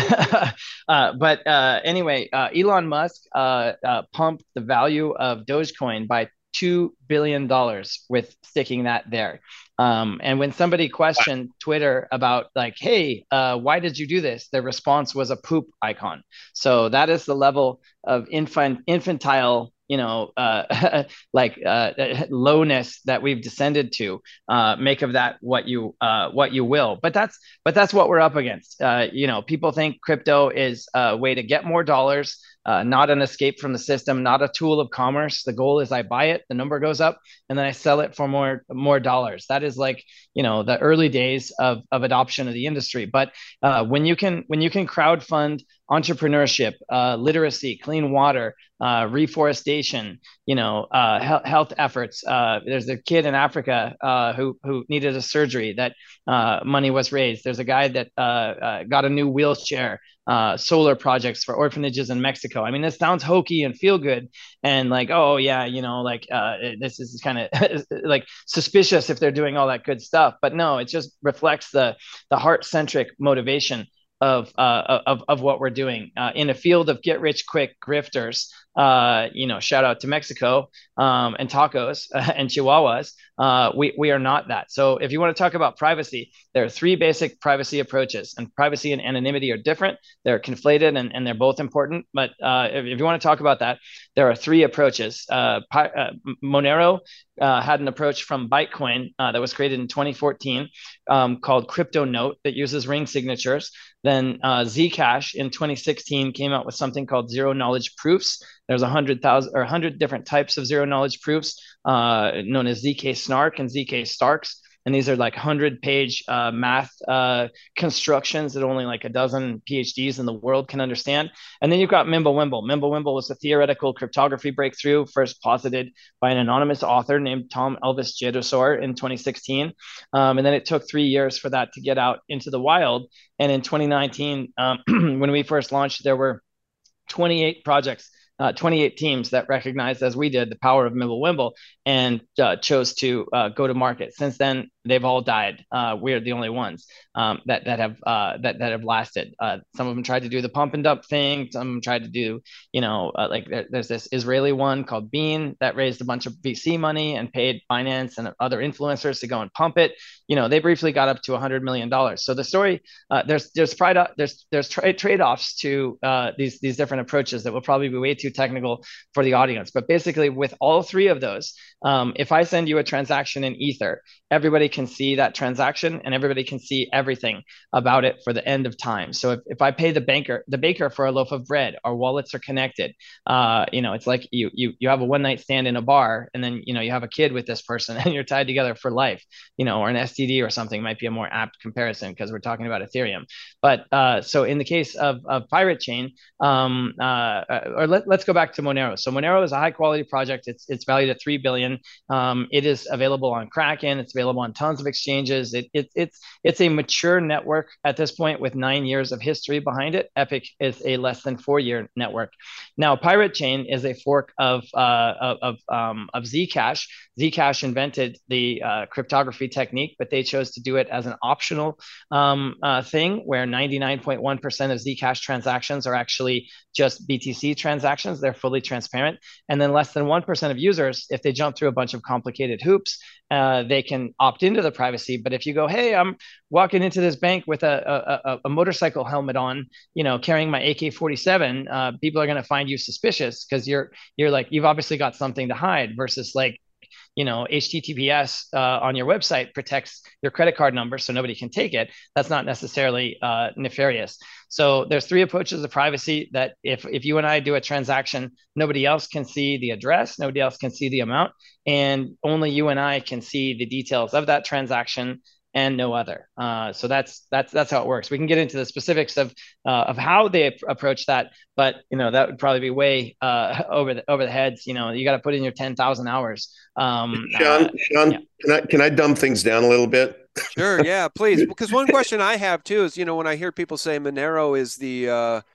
uh, but uh, anyway, uh, Elon Musk uh, uh, pumped the value of Dogecoin by two billion dollars with sticking that there. Um, and when somebody questioned Twitter about, like, hey, uh, why did you do this? Their response was a poop icon. So that is the level of infant, infantile, you know, uh, like uh, lowness that we've descended to. Uh, make of that what you uh, what you will. But that's but that's what we're up against. Uh, you know, people think crypto is a way to get more dollars. Uh, not an escape from the system, not a tool of commerce. The goal is I buy it, the number goes up, and then I sell it for more more dollars. That is, like, you know, the early days of, of adoption of the industry. But uh, when you can when you can crowdfund entrepreneurship, uh, literacy, clean water, uh, reforestation, you know, uh, he- health efforts. Uh, there's a kid in Africa uh, who who needed a surgery that uh, money was raised. There's a guy that uh, uh, got a new wheelchair. Uh, solar projects for orphanages in Mexico. I mean, this sounds hokey and feel good, and like, oh yeah, you know, like uh, this is kind of like suspicious if they're doing all that good stuff. But no, it just reflects the the heart centric motivation of uh, of of what we're doing uh, in a field of get rich quick grifters. Uh, you know, shout out to Mexico um, and tacos uh, and chihuahuas. Uh, we we are not that. So if you want to talk about privacy, there are three basic privacy approaches, and privacy and anonymity are different. They're conflated, and, and they're both important. But uh, if, if you want to talk about that, there are three approaches. Uh, uh, Monero uh, had an approach from Bytecoin uh, that was created in twenty fourteen um, called Crypto Note that uses ring signatures. Then uh, Zcash in twenty sixteen came out with something called zero knowledge proofs. There's a hundred thousand or a hundred different types of zero knowledge proofs, uh, known as Z K Snark and Z K Starks. And these are like hundred page uh, math uh, constructions that only like a dozen PhDs in the world can understand. And then you've got Mimblewimble. Mimblewimble was a theoretical cryptography breakthrough first posited by an anonymous author named Tom Elvis Jedusor in twenty sixteen. Um, and then it took three years for that to get out into the wild. And in twenty nineteen, um, when we first launched, there were twenty-eight projects, uh, twenty-eight teams that recognized, as we did, the power of Mimblewimble and uh, chose to uh, go to market. Since then, they've all died. Uh, we're the only ones um, that that have uh, that that have lasted. Uh, some of them tried to do the pump and dump thing. Some of them tried to do, you know, uh, like there, there's this Israeli one called Bean that raised a bunch of V C money and paid Binance and other influencers to go and pump it. You know, they briefly got up to one hundred million dollars. So the story, uh, there's there's pride, there's there's tra- trade-offs to uh, these these different approaches that will probably be way too technical for the audience. But basically, with all three of those, um, if I send you a transaction in Ether, everybody can see that transaction and everybody can see everything about it for the end of time. So if, if I pay the banker, the baker for a loaf of bread, our wallets are connected. Uh, you know, it's like you you you have a one night stand in a bar, and then, you know, you have a kid with this person and you're tied together for life, you know, or an S T D or something might be a more apt comparison because we're talking about Ethereum. But uh, so in the case of, of Pirate Chain, um, uh, or let, let's go back to Monero. So Monero is a high quality project. It's it's valued at three billion. Um, it is available on Kraken. It's available on tons of exchanges. It, it, it's it's a mature network at this point with nine years of history behind it. Epic is a less than four year network. Now, Pirate Chain is a fork of uh, of um, of Zcash. Zcash invented the uh, cryptography technique, but they chose to do it as an optional um, uh, thing, where ninety-nine point one percent of Zcash transactions are actually just B T C transactions. They're fully transparent. And then less than one percent of users, if they jump through a bunch of complicated hoops, uh, they can opt into the privacy. But if you go, hey, I'm walking into this bank with a, a, a motorcycle helmet on, you know, carrying my A K forty-seven, uh, people are going to find you suspicious because you're you're like, you've obviously got something to hide, versus like, you know, H T T P S uh, on your website protects your credit card number so nobody can take it. That's not necessarily uh, nefarious. So there's three approaches to privacy that if, if you and I do a transaction, nobody else can see the address, nobody else can see the amount, and only you and I can see the details of that transaction and no other. Uh, so that's that's that's how it works. We can get into the specifics of uh, of how they ap- approach that, but you know that would probably be way uh, over the over the heads. You know, you got to put in your ten thousand hours. Um, Sean, uh, Sean, yeah. can I can I dumb things down a little bit? Sure, yeah, please. Because one question I have too is, you know, when I hear people say Monero is the uh,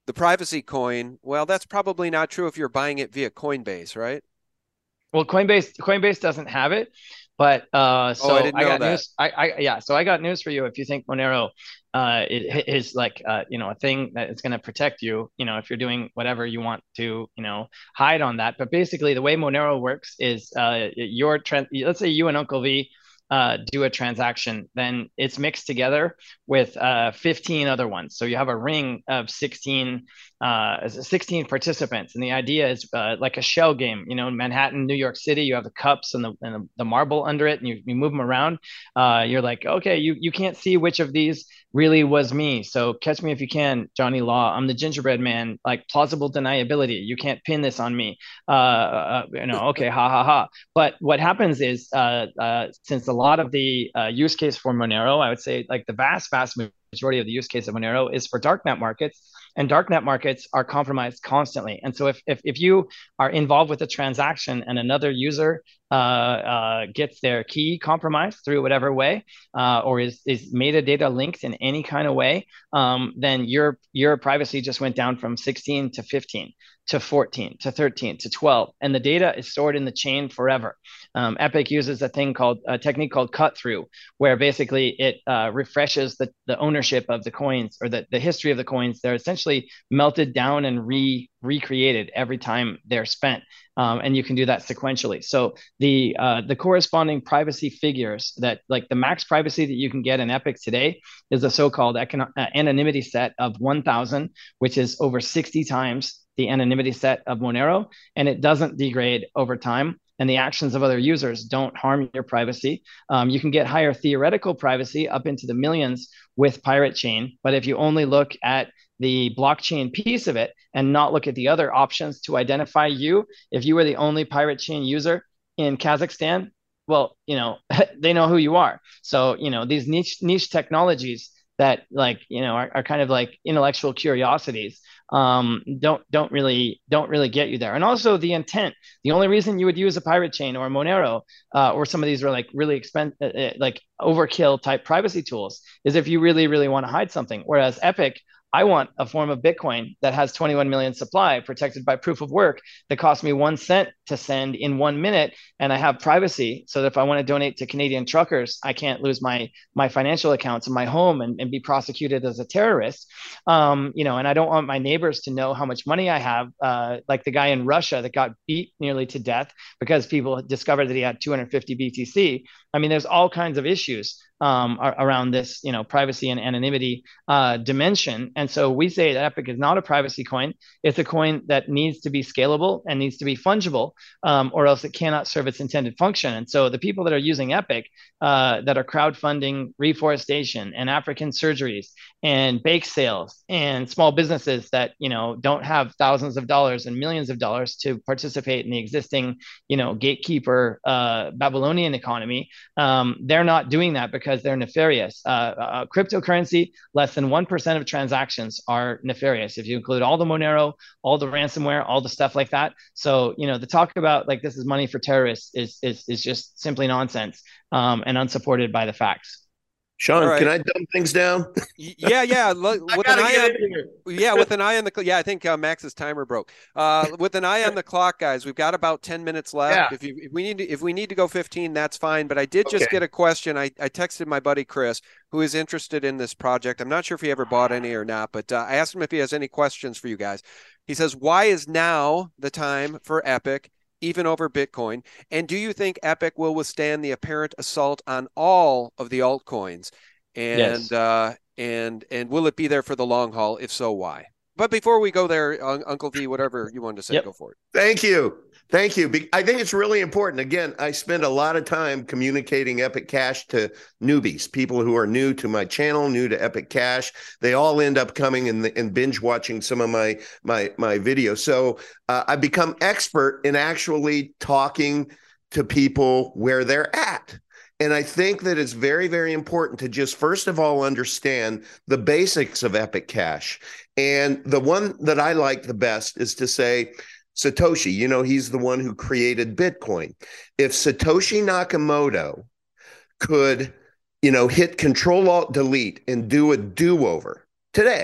the privacy coin, well, that's probably not true if you're buying it via Coinbase, right? Well, Coinbase Coinbase doesn't have it, but uh, so oh, I didn't I know got that. news. I, I yeah, so I got news for you. If you think Monero uh, it is like uh, you know a thing that is going to protect you, you know, if you're doing whatever you want to, you know, hide on that. But basically, the way Monero works is uh, your trend. Let's say you and Uncle V uh, do a transaction, then it's mixed together with uh, fifteen other ones. So you have a ring of sixteen, uh, sixteen participants. And the idea is uh, like a shell game. You know, in Manhattan, New York City, you have the cups and the, and the marble under it, and you, you move them around. Uh, you're like, okay, you, you can't see which of these really was me. So catch me if you can, Johnny Law. I'm the gingerbread man, like plausible deniability. You can't pin this on me. Uh, uh, you know, okay, ha ha ha. But what happens is, uh, uh, since a lot of the uh, use case for Monero, I would say like the vast, vast majority of the use case of Monero is for darknet markets, and darknet markets are compromised constantly. And so if if, if you are involved with a transaction and another user uh, uh, gets their key compromised through whatever way, uh, or is is metadata linked in any kind of way, um, then your your privacy just went down from sixteen to fifteen to fourteen to thirteen to twelve, and the data is stored in the chain forever. Um, Epic uses a thing called a technique called cut through, where basically it uh, refreshes the, the ownership of the coins, or the, the history of the coins. They're essentially melted down and re recreated every time they're spent. Um, and you can do that sequentially. So the uh, the corresponding privacy figures that, like the max privacy that you can get in Epic today is a so-called econo- uh, anonymity set of one thousand, which is over sixty times the anonymity set of Monero, and it doesn't degrade over time. And the actions of other users don't harm your privacy. Um, you can get higher theoretical privacy up into the millions with Pirate Chain. But if you only look at the blockchain piece of it and not look at the other options to identify you, if you were the only Pirate Chain user in Kazakhstan, well, you know, they know who you are. So, you know, these niche niche technologies that, like, you know, are, are kind of like intellectual curiosities, um, don't don't really don't really get you there. And also the intent. The only reason you would use a Pirate Chain or Monero uh, or some of these are like really expensive, uh, like overkill type privacy tools, is if you really really want to hide something. Whereas Epic, I want a form of Bitcoin that has twenty-one million supply protected by proof of work that costs me one cent to send in one minute. And I have privacy so that if I want to donate to Canadian truckers, I can't lose my my financial accounts and my home and, and be prosecuted as a terrorist. Um, you know, and I don't want my neighbors to know how much money I have, uh, like the guy in Russia that got beat nearly to death because people discovered that he had two hundred fifty B T C. I mean, there's all kinds of issues um, around this, you know, privacy and anonymity uh, dimension. And so we say that Epic is not a privacy coin. It's a coin that needs to be scalable and needs to be fungible, um, or else it cannot serve its intended function. And so the people that are using Epic, uh, that are crowdfunding reforestation and African surgeries and bake sales and small businesses that, you know, don't have thousands of dollars and millions of dollars to participate in the existing, you know, gatekeeper uh, Babylonian economy, um, they're not doing that because they're nefarious. Uh, uh, cryptocurrency, less than one percent of transactions are nefarious. If you include all the Monero, all the ransomware, all the stuff like that. So, you know, the talk about like this is money for terrorists is is, is just simply nonsense, um, and unsupported by the facts. Sean, right. Can I dumb things down? Yeah, yeah. With an eye on, yeah, with an eye on the yeah, I think uh, Max's timer broke. Uh, with an eye on the clock, guys, we've got about ten minutes left. Yeah. If you if we need to, if we need to go fifteen, that's fine. But I did just Okay. get a question. I, I texted my buddy Chris, who is interested in this project. I'm not sure if he ever bought any or not, but uh, I asked him if he has any questions for you guys. He says, "Why is now the time for Epic, even over Bitcoin? And do you think Epic will withstand the apparent assault on all of the altcoins? And yes. uh, and and will it be there for the long haul? If so, why?" But before we go there, uh, Uncle V, whatever you wanted to say, yep. Go for it. Thank you. Thank you. I think it's really important. Again, I spend a lot of time communicating Epic Cash to newbies, people who are new to my channel, new to Epic Cash. They all end up coming and, and binge watching some of my my my videos. So uh, I've become expert in actually talking to people where they're at. And I think that it's very, very important to just, first of all, understand the basics of Epic Cash. And the one that I like the best is to say, Satoshi, you know, he's the one who created Bitcoin. If Satoshi Nakamoto could, you know, hit Control Alt Delete and do a do-over today, if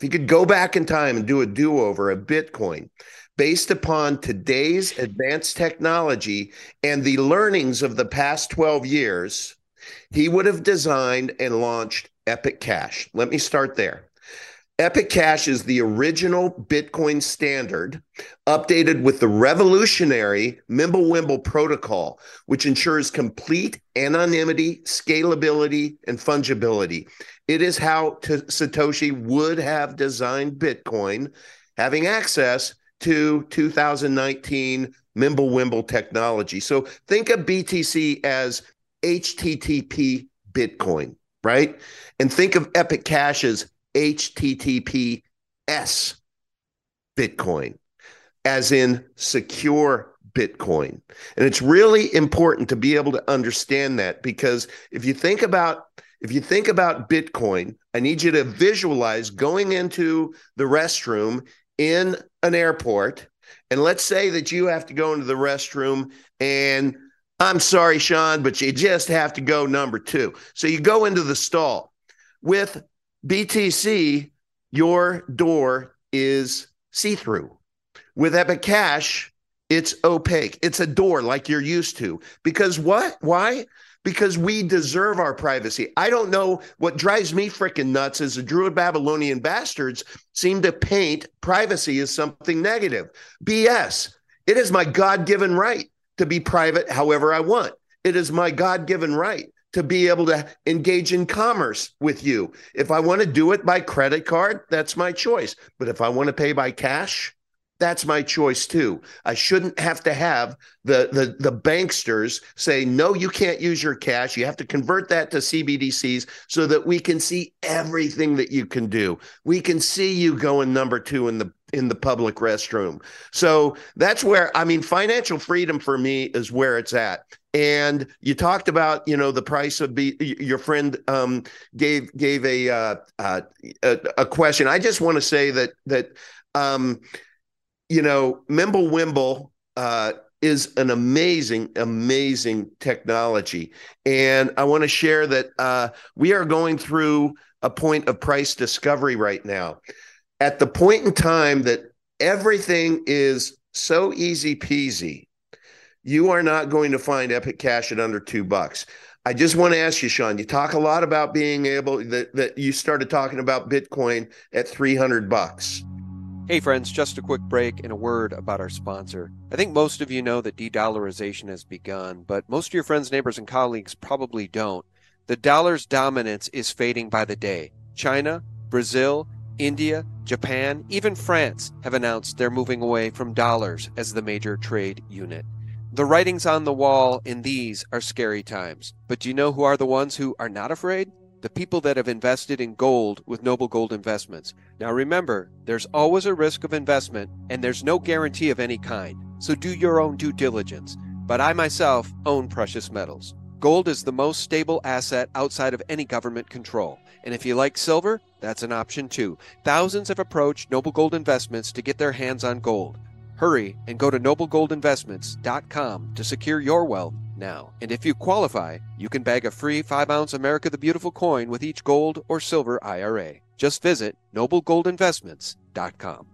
if you could go back in time and do a do-over of Bitcoin based upon today's advanced technology and the learnings of the past twelve years, he would have designed and launched Epic Cash. Let me start there. Epic Cash is the original Bitcoin standard, updated with the revolutionary Mimblewimble protocol, which ensures complete anonymity, scalability, and fungibility. It is how t- Satoshi would have designed Bitcoin, having access to two thousand nineteen Mimblewimble technology. So think of B T C as H T T P Bitcoin, right? And think of Epic Cash as H T T P S Bitcoin, as in secure Bitcoin. And it's really important to be able to understand that, because if you think about if you think about Bitcoin, I need you to visualize going into the restroom in an airport. And let's say that you have to go into the restroom, and I'm sorry, Sean, but you just have to go number two. So you go into the stall. With B T C, your door is see-through. With Epic Cash, it's opaque. It's a door like you're used to. Because what? Why? Because we deserve our privacy. I don't know what drives me freaking nuts is the Druid Babylonian bastards seem to paint privacy as something negative. B S. It is my God-given right to be private however I want. It is my God-given right to be able to engage in commerce with you. If I want to do it by credit card, that's my choice. But if I want to pay by cash, that's my choice too. I shouldn't have to have the, the, the banksters say, no, you can't use your cash. You have to convert that to C B D Cs so that we can see everything that you can do. We can see you going number two in the in the public restroom. So that's where, I mean, financial freedom for me is where it's at. And you talked about, you know, the price of be, your friend um, gave gave a, uh, uh, a a question. I just want to say that that um, you know, Mimblewimble uh, is an amazing, amazing technology, and I want to share that uh, we are going through a point of price discovery right now. At the point in time that everything is so easy peasy, you are not going to find Epic Cash at under two bucks. I just want to ask you, Sean, you talk a lot about being able that, that you started talking about Bitcoin at three hundred bucks. Hey friends, just a quick break and a word about our sponsor. I think most of you know that de-dollarization has begun, but most of your friends, neighbors, and colleagues probably don't. The dollar's dominance is fading by the day. China, Brazil, India, Japan, even France have announced they're moving away from dollars as the major trade unit. The writings on the wall in these are scary times. But do you know who are the ones who are not afraid? The people that have invested in gold with Noble Gold Investments. Now remember, there's always a risk of investment and there's no guarantee of any kind. So do your own due diligence. But I myself own precious metals. Gold is the most stable asset outside of any government control. And if you like silver, that's an option too. Thousands have approached Noble Gold Investments to get their hands on gold. Hurry and go to noble gold investments dot com to secure your wealth now. And if you qualify, you can bag a free five ounce America the Beautiful coin with each gold or silver I R A. Just visit noble gold investments dot com.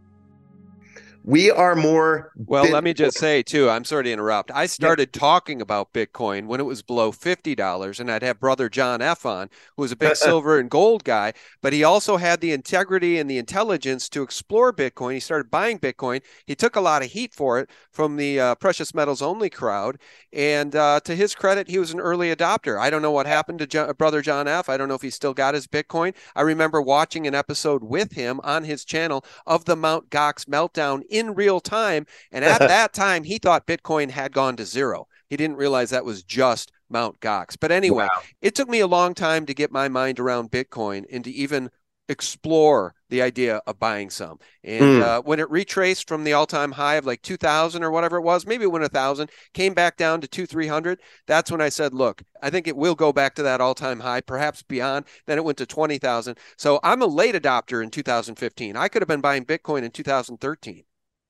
We are more. Well, Bitcoin. Let me just say, too, I'm sorry to interrupt. I started yeah. talking about Bitcoin when it was below fifty dollars, and I'd have brother John F. on, who was a big silver and gold guy, but he also had the integrity and the intelligence to explore Bitcoin. He started buying Bitcoin. He took a lot of heat for it from the uh, precious metals only crowd, and uh, to his credit, he was an early adopter. I don't know what happened to John, brother John F. I don't know if he still got his Bitcoin. I remember watching an episode with him on his channel of the Mount Gox meltdown in real time. And at that time, he thought Bitcoin had gone to zero. He didn't realize that was just Mount Gox. But anyway, wow. It took me a long time to get my mind around Bitcoin and to even explore the idea of buying some. And mm. uh, when it retraced from the all-time high of like two thousand or whatever it was, maybe it went one thousand, came back down to two, three hundred. That's when I said, look, I think it will go back to that all-time high, perhaps beyond. Then it went to twenty thousand. So I'm a late adopter in two thousand fifteen. I could have been buying Bitcoin in two thousand thirteen.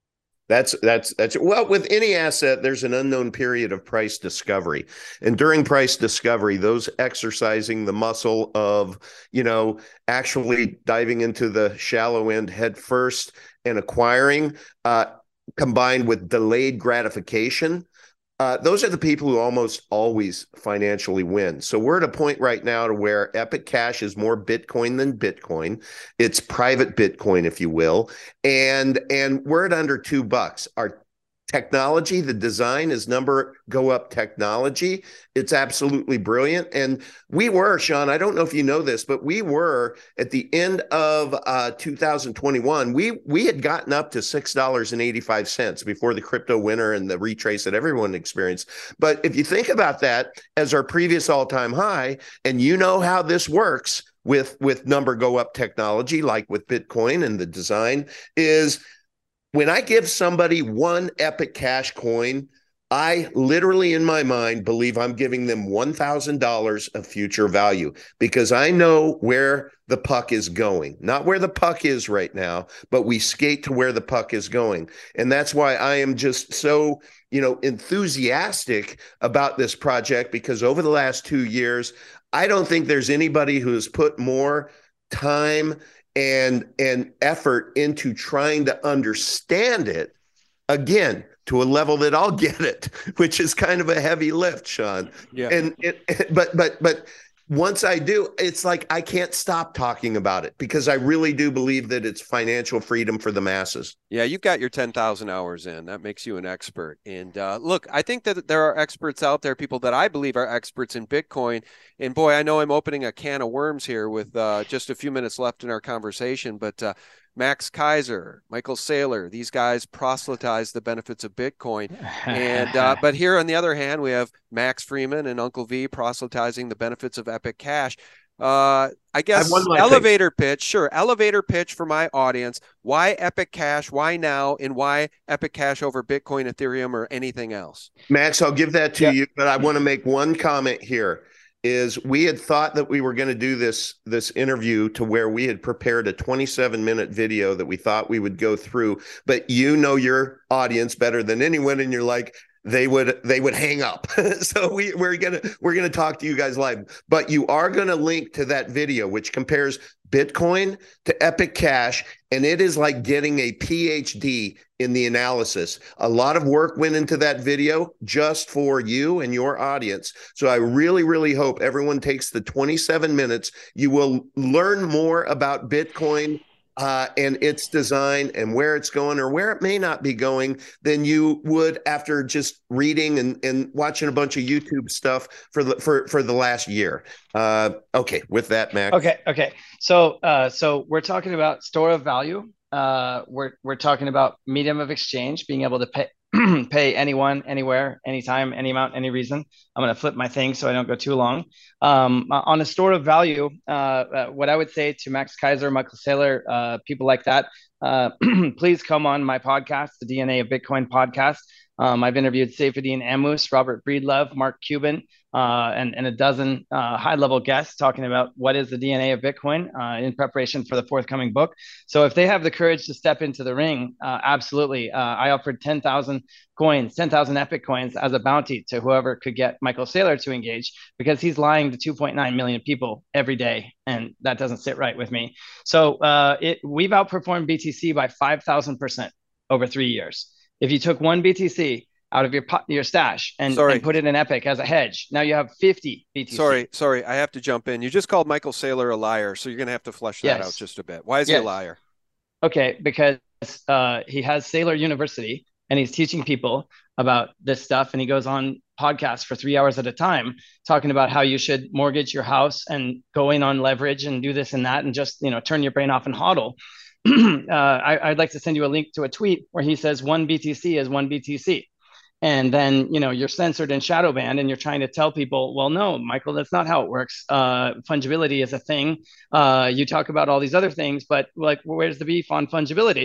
That's that's that's well, with any asset, there's an unknown period of price discovery. And during price discovery, those exercising the muscle of, you know, actually diving into the shallow end head first and acquiring, uh, combined with delayed gratification, Uh, those are the people who almost always financially win. So we're at a point right now to where Epic Cash is more Bitcoin than Bitcoin. It's private Bitcoin, if you will, and and we're at under two bucks. Our technology, the design is number go up technology. It's absolutely brilliant. And we were, Sean, I don't know if you know this, but we were at the end of uh, two thousand twenty-one, we we had gotten up to six dollars and eighty-five cents before the crypto winter and the retrace that everyone experienced. But if you think about that as our previous all-time high, and you know how this works with, with number go up technology, like with Bitcoin and the design, is when I give somebody one Epic Cash coin, I literally in my mind believe I'm giving them one thousand dollars of future value, because I know where the puck is going, not where the puck is right now, but we skate to where the puck is going. And that's why I am just so, you know, enthusiastic about this project, because over the last two years, I don't think there's anybody who's put more time and and effort into trying to understand it, again, to a level that I'll get it, which is kind of a heavy lift, Sean. Yeah. And it, but but but once I do, it's like I can't stop talking about it, because I really do believe that it's financial freedom for the masses. Yeah, you've got your ten thousand hours in. That makes you an expert. And uh, look, I think that there are experts out there, people that I believe are experts in Bitcoin. And boy, I know I'm opening a can of worms here with uh, just a few minutes left in our conversation, but uh, Max Keiser, Michael Saylor, these guys proselytize the benefits of Bitcoin. And uh, but here on the other hand, we have Max Freeman and Uncle V proselytizing the benefits of Epic Cash. Uh, I guess elevator thing. pitch, sure. Elevator pitch for my audience. Why Epic Cash? Why now? And why Epic Cash over Bitcoin, Ethereum, or anything else? Max, I'll give that to yeah. you, but I want to make one comment here. Is we had thought that we were going to do this this interview to where we had prepared a twenty-seven minute video that we thought we would go through, but you know your audience better than anyone, and you're like, they would they would hang up. So we we're gonna we're gonna talk to you guys live, but you are gonna link to that video which compares Bitcoin to Epic Cash, and it is like getting a P H D in the analysis. A lot of work went into that video just for you and your audience. So I really, really hope everyone takes the twenty-seven minutes. You will learn more about Bitcoin uh, and its design and where it's going, or where it may not be going, than you would after just reading and, and watching a bunch of YouTube stuff for the for, for the last year. Uh, okay, with that, Max. Okay, okay. So uh, so we're talking about store of value. Uh, we're we're talking about medium of exchange, being able to pay pay anyone, anywhere, anytime, any amount, any reason. I'm going to flip my thing so I don't go too long. Um, on a store of value, uh, uh, what I would say to Max Keiser, Michael Saylor, uh, people like that, uh, please come on my podcast, the D N A of Bitcoin podcast. Um, I've interviewed Saifedean Ammous, Robert Breedlove, Mark Cuban, uh, and, and a dozen uh, high-level guests talking about what is the D N A of Bitcoin uh, in preparation for the forthcoming book. So if they have the courage to step into the ring, uh, absolutely. Uh, I offered ten thousand coins, ten thousand Epic coins as a bounty to whoever could get Michael Saylor to engage, because he's lying to two point nine million people every day, and that doesn't sit right with me. So uh, it, we've outperformed B T C by five thousand percent over three years. If you took one B T C out of your your stash and, and put it in Epic as a hedge, now you have fifty B T C. Sorry, sorry, I have to jump in. You just called Michael Saylor a liar, so you're going to have to flesh that yes. out just a bit. Why is yes. he a liar? Okay, because uh, he has Saylor University, and he's teaching people about this stuff, and he goes on podcasts for three hours at a time talking about how you should mortgage your house and go in on leverage and do this and that, and just, you know, turn your brain off and hodl. uh, I, I'd like to send you a link to a tweet where he says one B T C is one B T C. And then, you know, you're censored and shadow banned, and you're trying to tell people, well, no, Michael, that's not how it works. Uh, fungibility is a thing. Uh, you talk about all these other things, but like, where's the beef on fungibility?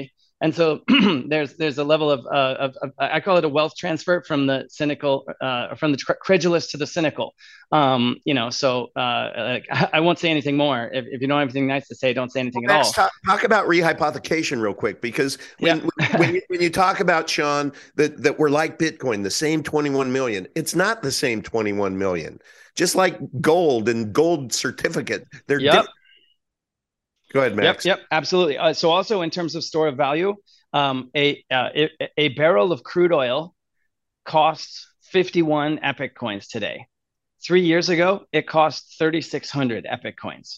And so there's there's a level of, uh, of, of I call it a wealth transfer from the cynical, uh, from the credulous to the cynical. Um, you know, so uh, like, I won't say anything more. If, if you don't have anything nice to say, don't say anything well, at all. Talk, talk about rehypothecation real quick, because when yeah. when, you, when you talk about, Sean, that that we're like Bitcoin, the same twenty-one million, it's not the same twenty-one million. Just like gold and gold certificate, they're yep. different. Go ahead, Max. Yep, yep, absolutely. Uh, so also in terms of store of value, um, a, uh, a a barrel of crude oil costs fifty-one Epic coins today. Three years ago, it cost thirty-six hundred Epic coins.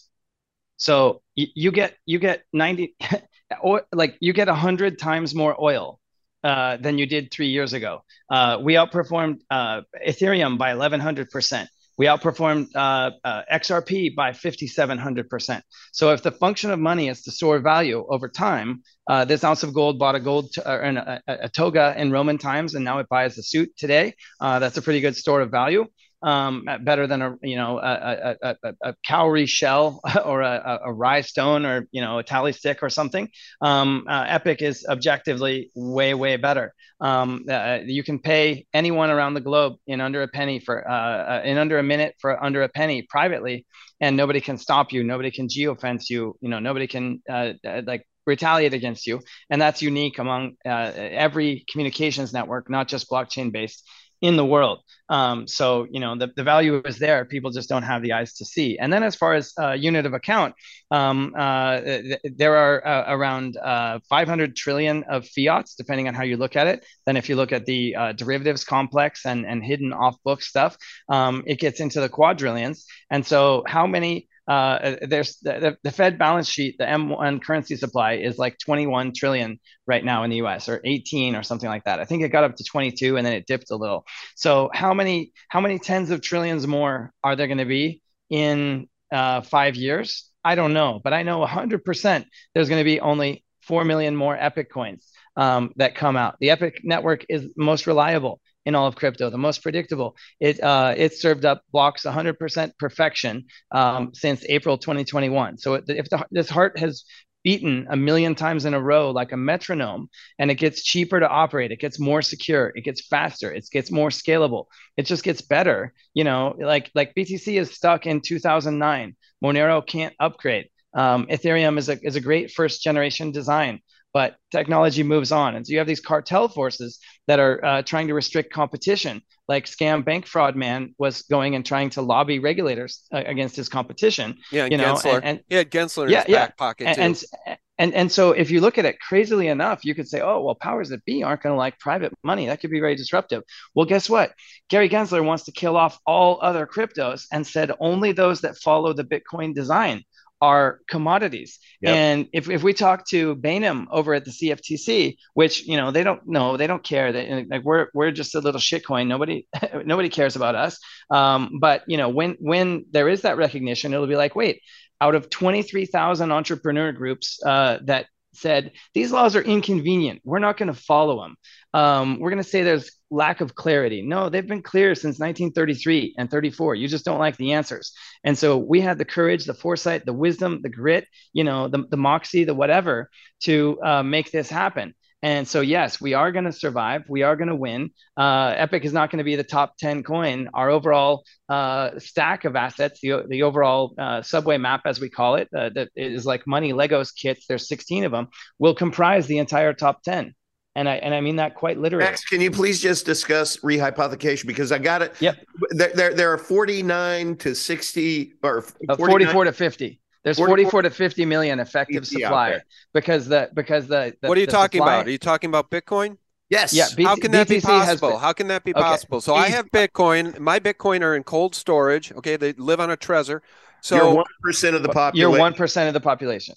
So you, you get you get ninety, or like you get a hundred times more oil uh, than you did three years ago. Uh, we outperformed uh, Ethereum by eleven hundred percent. We outperformed uh, uh, X R P by fifty-seven hundred percent. So if the function of money is to store value over time, uh, this ounce of gold bought a gold to, uh, a, a, a toga in Roman times, and now it buys a suit today. Uh, that's a pretty good store of value. Um, better than a you know a, a, a, a cowrie shell or a, a rye stone or you know a tally stick or something. Um, uh, Epic is objectively way way better. Um, uh, you can pay anyone around the globe in under a penny for uh, in under a minute for under a penny privately, and nobody can stop you. Nobody can geofence you. You know nobody can uh, like retaliate against you, and that's unique among uh, every communications network, not just blockchain based, in the world. Um, so, you know, the, the value is there. People just don't have the eyes to see. And then as far as uh, unit of account, um, uh, th- there are uh, around uh, five hundred trillion of fiats, depending on how you look at it. Then if you look at the uh, derivatives complex and, and hidden off-book stuff, um, it gets into the quadrillions. And so how many Uh, there's the, the Fed balance sheet, the M one currency supply is like twenty-one trillion right now in the U S, or eighteen or something like that. I think it got up to twenty-two and then it dipped a little. So how many how many tens of trillions more are there going to be in uh, five years? I don't know, but I know one hundred percent there's going to be only four million more Epic coins um, that come out. The Epic network is most reliable in all of crypto, the most predictable. It uh, it served up blocks one hundred percent perfection um, since April twenty twenty-one. So if the, this heart has beaten a million times in a row like a metronome, and it gets cheaper to operate, it gets more secure, it gets faster, it gets more scalable, it just gets better. You know, like like B T C is stuck in two thousand nine. Monero can't upgrade. Um, Ethereum is a is a great first generation design, but technology moves on. And so you have these cartel forces that are uh, trying to restrict competition, like Scam Bank Fraud Man was going and trying to lobby regulators uh, against his competition. Yeah, you know, Gensler. And, and yeah, Gensler in yeah, his yeah. back pocket and, too. And, and, and so if you look at it crazily enough, you could say, oh, well, powers that be aren't going to like private money. That could be very disruptive. Well, guess what? Gary Gensler wants to kill off all other cryptos and said only those that follow the Bitcoin design are commodities. Yep. And if, if we talk to Bainum over at the C F T C, which, you know, they don't know, they don't care, that like we're we're just a little shitcoin. Nobody nobody cares about us. Um, but you know, when when there is that recognition, it'll be like, wait, out of twenty-three thousand entrepreneur groups uh, that said these laws are inconvenient, we're not going to follow them. Um, we're going to say there's lack of clarity. No, they've been clear since nineteen thirty-three and thirty-four. You just don't like the answers. And so we had the courage, the foresight, the wisdom, the grit, you know, the, the moxie, the whatever to uh, make this happen. And so, yes, we are going to survive. We are going to win. Uh, Epic is not going to be the top ten coin. Our overall uh, stack of assets, the, the overall uh, subway map, as we call it, uh, that is like money Legos kits, there's sixteen of them, will comprise the entire top ten. And I and I mean that quite literally. Max, can you please just discuss rehypothecation? Because I got it. Yep. There, there, there are forty-nine to sixty or uh, forty-four to fifty. There's forty-four to fifty million effective supply yeah, because the because the, the what are you the talking supply, about? Are you talking about Bitcoin? Yes. Yeah. B- How can that B T C be possible? been, How can that be okay. possible? So I have Bitcoin. My Bitcoin are in cold storage. Okay, they live on a Trezor. So you're one percent of the population. You're one percent of the population.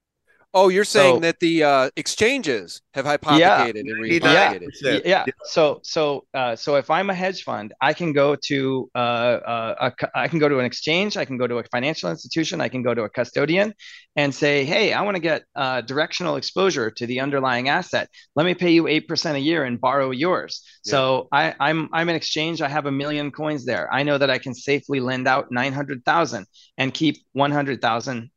Oh, you're saying so, that the uh, exchanges have hypothecated yeah, and rehypothecated. Yeah, yeah. So, so, uh, so if I'm a hedge fund, I can go to uh, uh, a, I can go to an exchange, I can go to a financial institution, I can go to a custodian, and say, hey, I want to get uh, directional exposure to the underlying asset. Let me pay you eight percent a year and borrow yours. Yeah. So I, I'm I'm an exchange. I have a million coins there. I know that I can safely lend out nine hundred thousand and keep one hundred thousand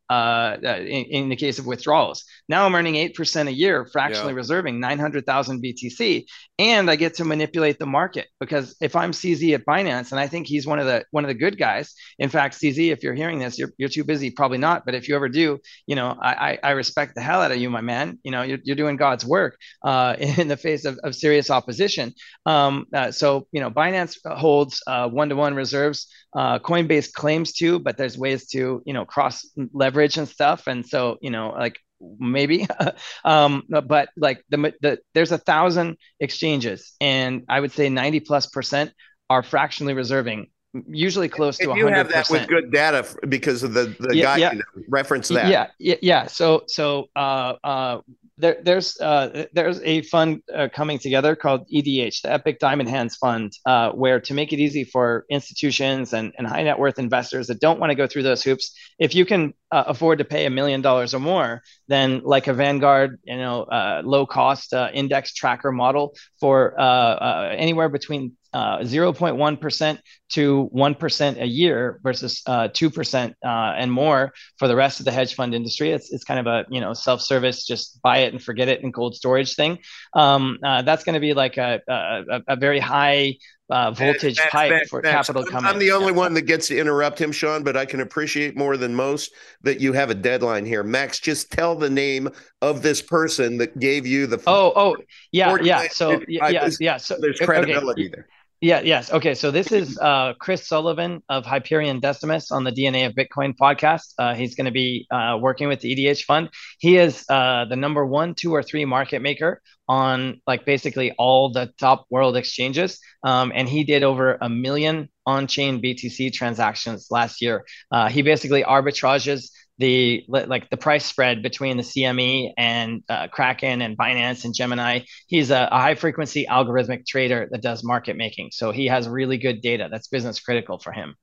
uh, in, in the case of withdrawals. Now I'm earning eight percent a year, fractionally Yeah. reserving nine hundred thousand B T C, and I get to manipulate the market because if I'm C Z at Binance, and I think he's one of the one of the good guys. In fact, C Z, if you're hearing this, you're you're too busy, probably not. But if you ever do, you know, I I, I respect the hell out of you, my man. You know, you're you're doing God's work uh, in the face of, of serious opposition. Um, uh, so you know, Binance holds uh, one-to-one reserves. Uh, Coinbase claims to, but there's ways to, you know, cross leverage and stuff. And so, you know, like maybe, um, but like the, the there's a thousand exchanges, and I would say ninety plus percent are fractionally reserving, usually close to If one you hundred percent. have that with good data because of the the Yeah, guy, yeah. you know, reference that. Yeah, yeah, yeah. So, so uh, uh, there, there's uh, there's a fund uh, coming together called E D H, the Epic Diamond Hands Fund, uh, where to make it easy for institutions and, and high net worth investors that don't want to go through those hoops, if you can uh, afford to pay a million dollars or more, then like a Vanguard, you know, uh, low cost uh, index tracker model for uh, uh, anywhere between uh, zero point one percent to one percent a year versus uh, two percent uh, and more for the rest of the hedge fund industry. It's, it's kind of a, you know, self-service, just buy it and forget it in cold storage thing. Um, uh, that's going to be like a, a, a very high uh, voltage Max, pipe Max, for Max, capital I'm, coming. I'm the only Yeah. one that gets to interrupt him, Sean, but I can appreciate more than most that you have a deadline here. Max, just tell the name of this person that gave you the. Oh, oh, yeah, yeah. forty-nine So, yeah, yeah, yeah. So there's okay. credibility there. Yeah, yes. Okay, so this is uh, Chris Sullivan of Hyperion Decimus on the D N A of Bitcoin podcast. Uh, he's going to be uh, working with the E D H fund. He is uh, the number one, two, or three market maker on like basically all the top world exchanges. Um, and he did over a million on-chain B T C transactions last year. Uh, he basically arbitrages the like the price spread between the C M E and uh, Kraken and Binance and Gemini. He's a, a high frequency algorithmic trader that does market making. So he has really good data that's business critical for him.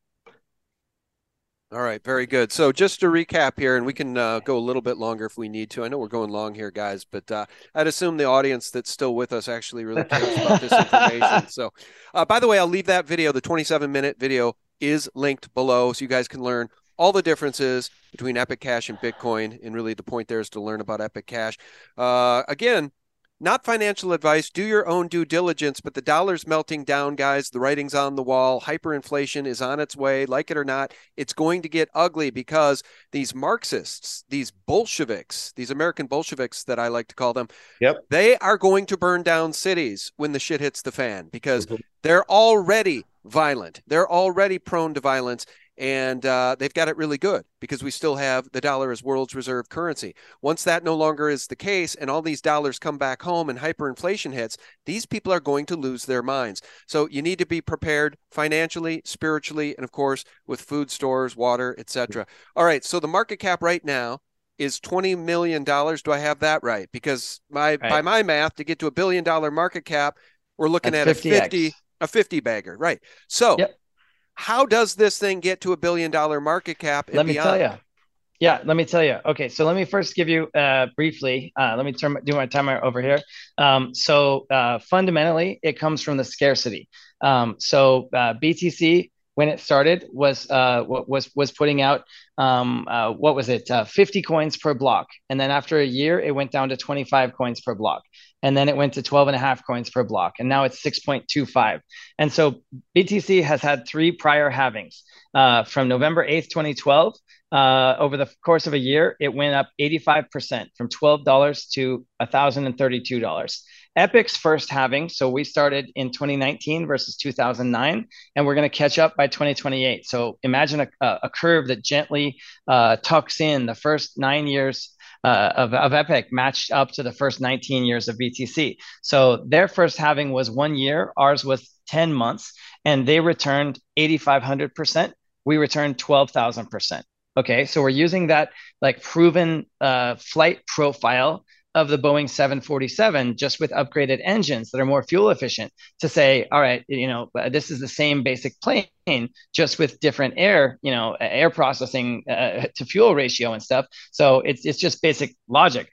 All right, very good. So just to recap here, and we can uh, go a little bit longer if we need to. I know we're going long here, guys, but uh, I'd assume the audience that's still with us actually really cares about this information. So, uh, by the way, I'll leave that video. The twenty-seven minute video is linked below, so you guys can learn all the differences between Epic Cash and Bitcoin. And really the point there is to learn about Epic Cash. Uh, again, not financial advice. Do your own due diligence, but the dollar's melting down, guys. The writing's on the wall. Hyperinflation is on its way. Like it or not, it's going to get ugly because these Marxists, these Bolsheviks, these American Bolsheviks that I like to call them, Yep. they are going to burn down cities when the shit hits the fan because Mhm. they're already violent. They're already prone to violence. And uh, they've got it really good because we still have the dollar as world's reserve currency. Once that no longer is the case and all these dollars come back home and hyperinflation hits, these people are going to lose their minds. So you need to be prepared financially, spiritually, and of course with food stores, water, et cetera. All right, so the market cap right now is twenty million dollars. Do I have that right? Because my Right. by my math, to get to a billion dollar market cap, we're looking That's at fifty X. a fifty a fifty bagger, right? So. Yep. How does this thing get to a billion dollar market cap and Let me beyond? tell you. Yeah, let me tell you. Okay, so let me first give you uh, briefly, uh, let me turn, do my timer over here. Um, so uh, fundamentally, it comes from the scarcity. Um, so uh, B T C, when it started, was uh, was was putting out, um, uh, what was it, uh, fifty coins per block. And then after a year, it went down to twenty-five coins per block. And then it went to twelve and a half coins per block. And now it's six point two five. And so B T C has had three prior halvings. Uh, from November eighth, twenty twelve, uh, over the course of a year, it went up eighty-five percent from twelve dollars to one thousand thirty-two dollars. Epic's first halving, so we started in twenty nineteen versus two thousand nine, and we're going to catch up by twenty twenty-eight. So imagine a, a curve that gently uh, tucks in the first nine years Uh, of, of Epic matched up to the first nineteen years of B T C. So their first halving was one year, ours was ten months, and they returned eighty-five hundred percent. We returned twelve thousand percent. Okay, so we're using that like proven uh, flight profile of the Boeing seven forty-seven, just with upgraded engines that are more fuel efficient, to say, all right, you know, this is the same basic plane, just with different air, you know, air processing uh, to fuel ratio and stuff. So it's it's just basic logic.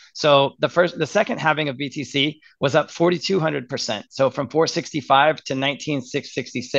So the first, the second halving of B T C was up forty-two hundred percent. So from four sixty-five to nineteen six sixty-six.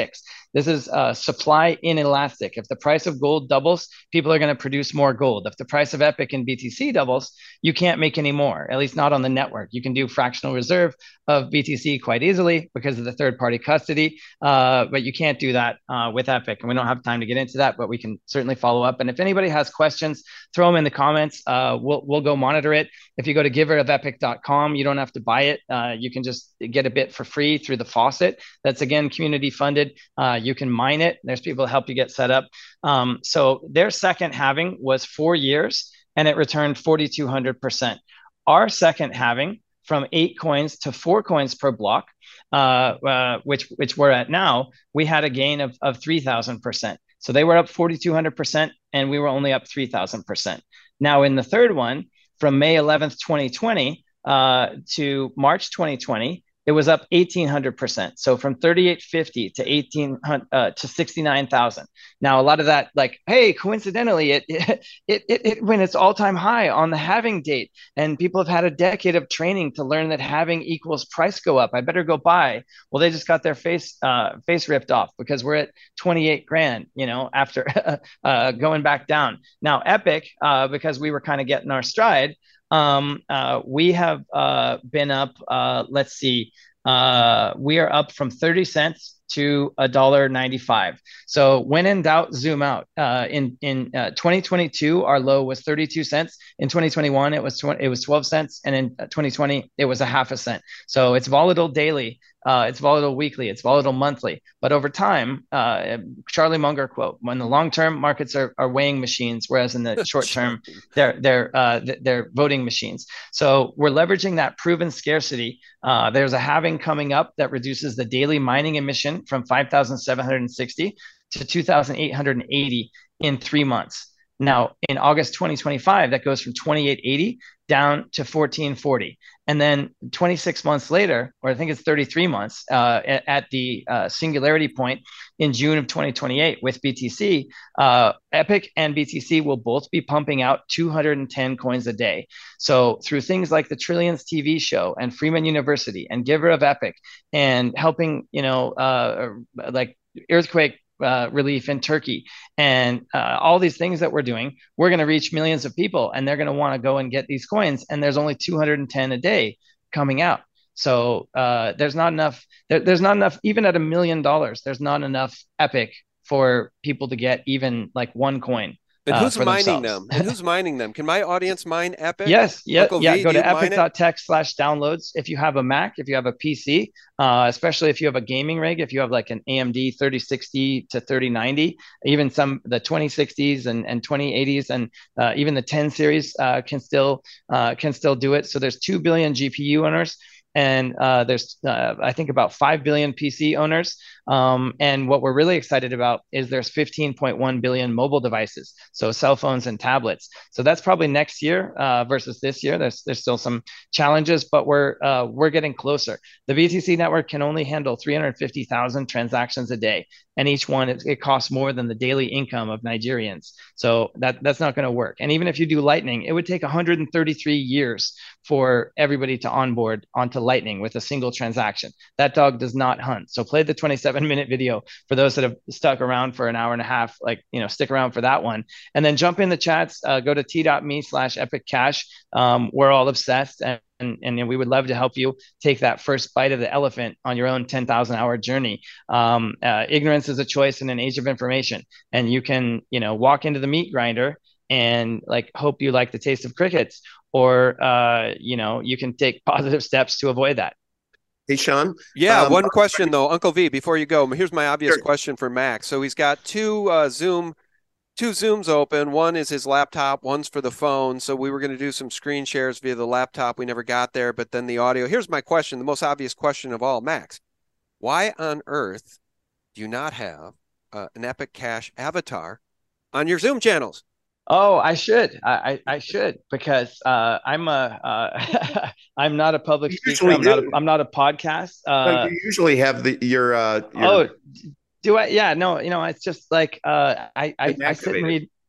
This is uh, supply inelastic. If the price of gold doubles, people are going to produce more gold. If the price of Epic and B T C doubles, you can't make any more, at least not on the network. You can do fractional reserve of B T C quite easily because of the third-party custody, uh, but you can't do that uh, with Epic. And we don't have time to get into that, but we can certainly follow up. And if anybody has questions, throw them in the comments. Uh, we'll we'll go monitor it. If you go to giver of epic dot com, you don't have to buy it. Uh, you can just get a bit for free through the faucet. That's, again, community funded. Uh, you can mine it. There's people to help you get set up. Um, so their second halving was four years, and it returned forty-two hundred percent. Our second halving, from eight coins to four coins per block, uh, uh, which which we're at now, we had a gain of, of three thousand percent. So they were up forty-two hundred percent, and we were only up three thousand percent. Now, in the third one, from May eleventh, twenty twenty uh, to March twenty twenty, it was up eighteen hundred percent. So from thirty-eight fifty to eighteen hundred uh, to sixty-nine thousand. Now, a lot of that, like, hey, coincidentally, it it, it it it when it's all-time high on the halving date, and people have had a decade of training to learn that halving equals price go up. I better go buy. Well, they just got their face uh, face ripped off because we're at twenty-eight grand, you know, after uh, going back down. Now, Epic, uh, because we were kind of getting our stride. Um, uh, we have uh, been up, uh, let's see, uh, we are up from thirty cents to a dollar ninety-five. So when in doubt, zoom out. Uh, in in uh, twenty twenty-two, our low was thirty-two cents. In twenty twenty-one, it was tw- it was twelve cents, and in twenty twenty, it was a half a cent. So it's volatile daily. Uh, it's volatile weekly, it's volatile monthly, but over time, uh, Charlie Munger quote: "When the long-term markets are, are weighing machines, whereas in the short-term, they're they're uh, they're voting machines." So we're leveraging that proven scarcity. Uh, there's a halving coming up that reduces the daily mining emission from five thousand seven hundred sixty to two thousand eight hundred eighty in three months. Now, in August twenty twenty-five, that goes from twenty-eight eighty down to fourteen forty. And then twenty-six months later, or I think it's thirty-three months, uh, at, at the uh, singularity point in June of twenty twenty-eight with B T C, uh, Epic and B T C will both be pumping out two hundred ten coins a day. So through things like the Trillions T V show and Freeman University and Giver of Epic and helping, you know, uh, like earthquake Uh, relief in Turkey and uh, all these things that we're doing, we're going to reach millions of people, and they're going to want to go and get these coins. And there's only two hundred ten a day coming out. So uh, there's not enough. There, there's not enough, even at a million dollars. There's not enough Epic for people to get even like one coin. And who's uh, mining them? And who's mining them? Can my audience mine Epic? Yes, yeah, Uncle yeah. V, Go to mine it? epic dot tech slash downloads. If you have a Mac, if you have a P C, uh, especially if you have a gaming rig, if you have like an A M D thirty sixty to thirty ninety, even some the twenty sixties and, and twenty eighties, and uh, even the ten series uh, can still uh, can still do it. So there's two billion G P U owners. And uh, there's, uh, I think, about five billion P C owners. Um, and what we're really excited about is there's fifteen point one billion mobile devices, so cell phones and tablets. So that's probably next year uh, versus this year. There's there's still some challenges, but we're uh, we're getting closer. The B T C network can only handle three hundred fifty thousand transactions a day, and each one it, it costs more than the daily income of Nigerians. So that that's not going to work. And even if you do Lightning, it would take one hundred thirty-three years for everybody to onboard onto Lightning with a single transaction. That dog does not hunt. So play the twenty-seven minute video for those that have stuck around for an hour and a half, like, you know, stick around for that one. And then jump in the chats, uh, go to t.me slash epic cash. Um, we're all obsessed, and, and, and we would love to help you take that first bite of the elephant on your own ten thousand hour journey. Um, uh, ignorance is a choice in an age of information, and you can, you know, walk into the meat grinder and like hope you like the taste of crickets, or uh, you know, you can take positive steps to avoid that. Hey, Sean. Yeah, um, one question though, Uncle V, before you go. Here's my obvious Sure. question for Max. So he's got two uh, Zoom, two Zooms open. One is his laptop, one's for the phone. So we were going to do some screen shares via the laptop. We never got there, but then the audio. Here's my question, the most obvious question of all, Max. Why on earth do you not have uh, an Epic Cash avatar on your Zoom channels? Oh, I should. I, I, I should, because uh, I'm a uh, I'm not a public You speaker. usually I'm not. A, do. I'm not a podcast. So Uh, you usually have the your uh your oh, do I? Yeah, no. You know, it's just like uh, I I, I sit and activated. read.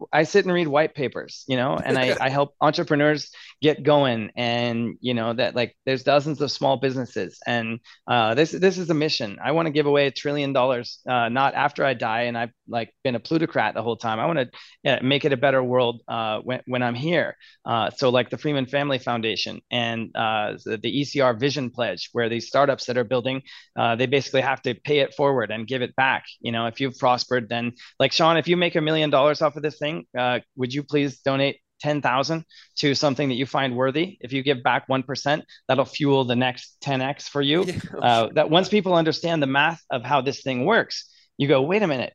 I sit and read white papers, you know, and I, I help entrepreneurs get going. And, you know, that like there's dozens of small businesses. And uh, this, this is a mission. I want to give away a trillion dollars, uh, not after I die and I've like been a plutocrat the whole time. I want to yeah, make it a better world uh, when, when I'm here. Uh, so like the Freeman Family Foundation and uh, the, the E C R Vision Pledge, where these startups that are building, uh, they basically have to pay it forward and give it back. You know, if you've prospered, then like Sean, if you make a million dollars off of this thing, uh, would you please donate ten thousand to something that you find worthy? If you give back one percent, that'll fuel the next ten X for you. Yeah, uh, that once people understand the math of how this thing works, you go, wait a minute,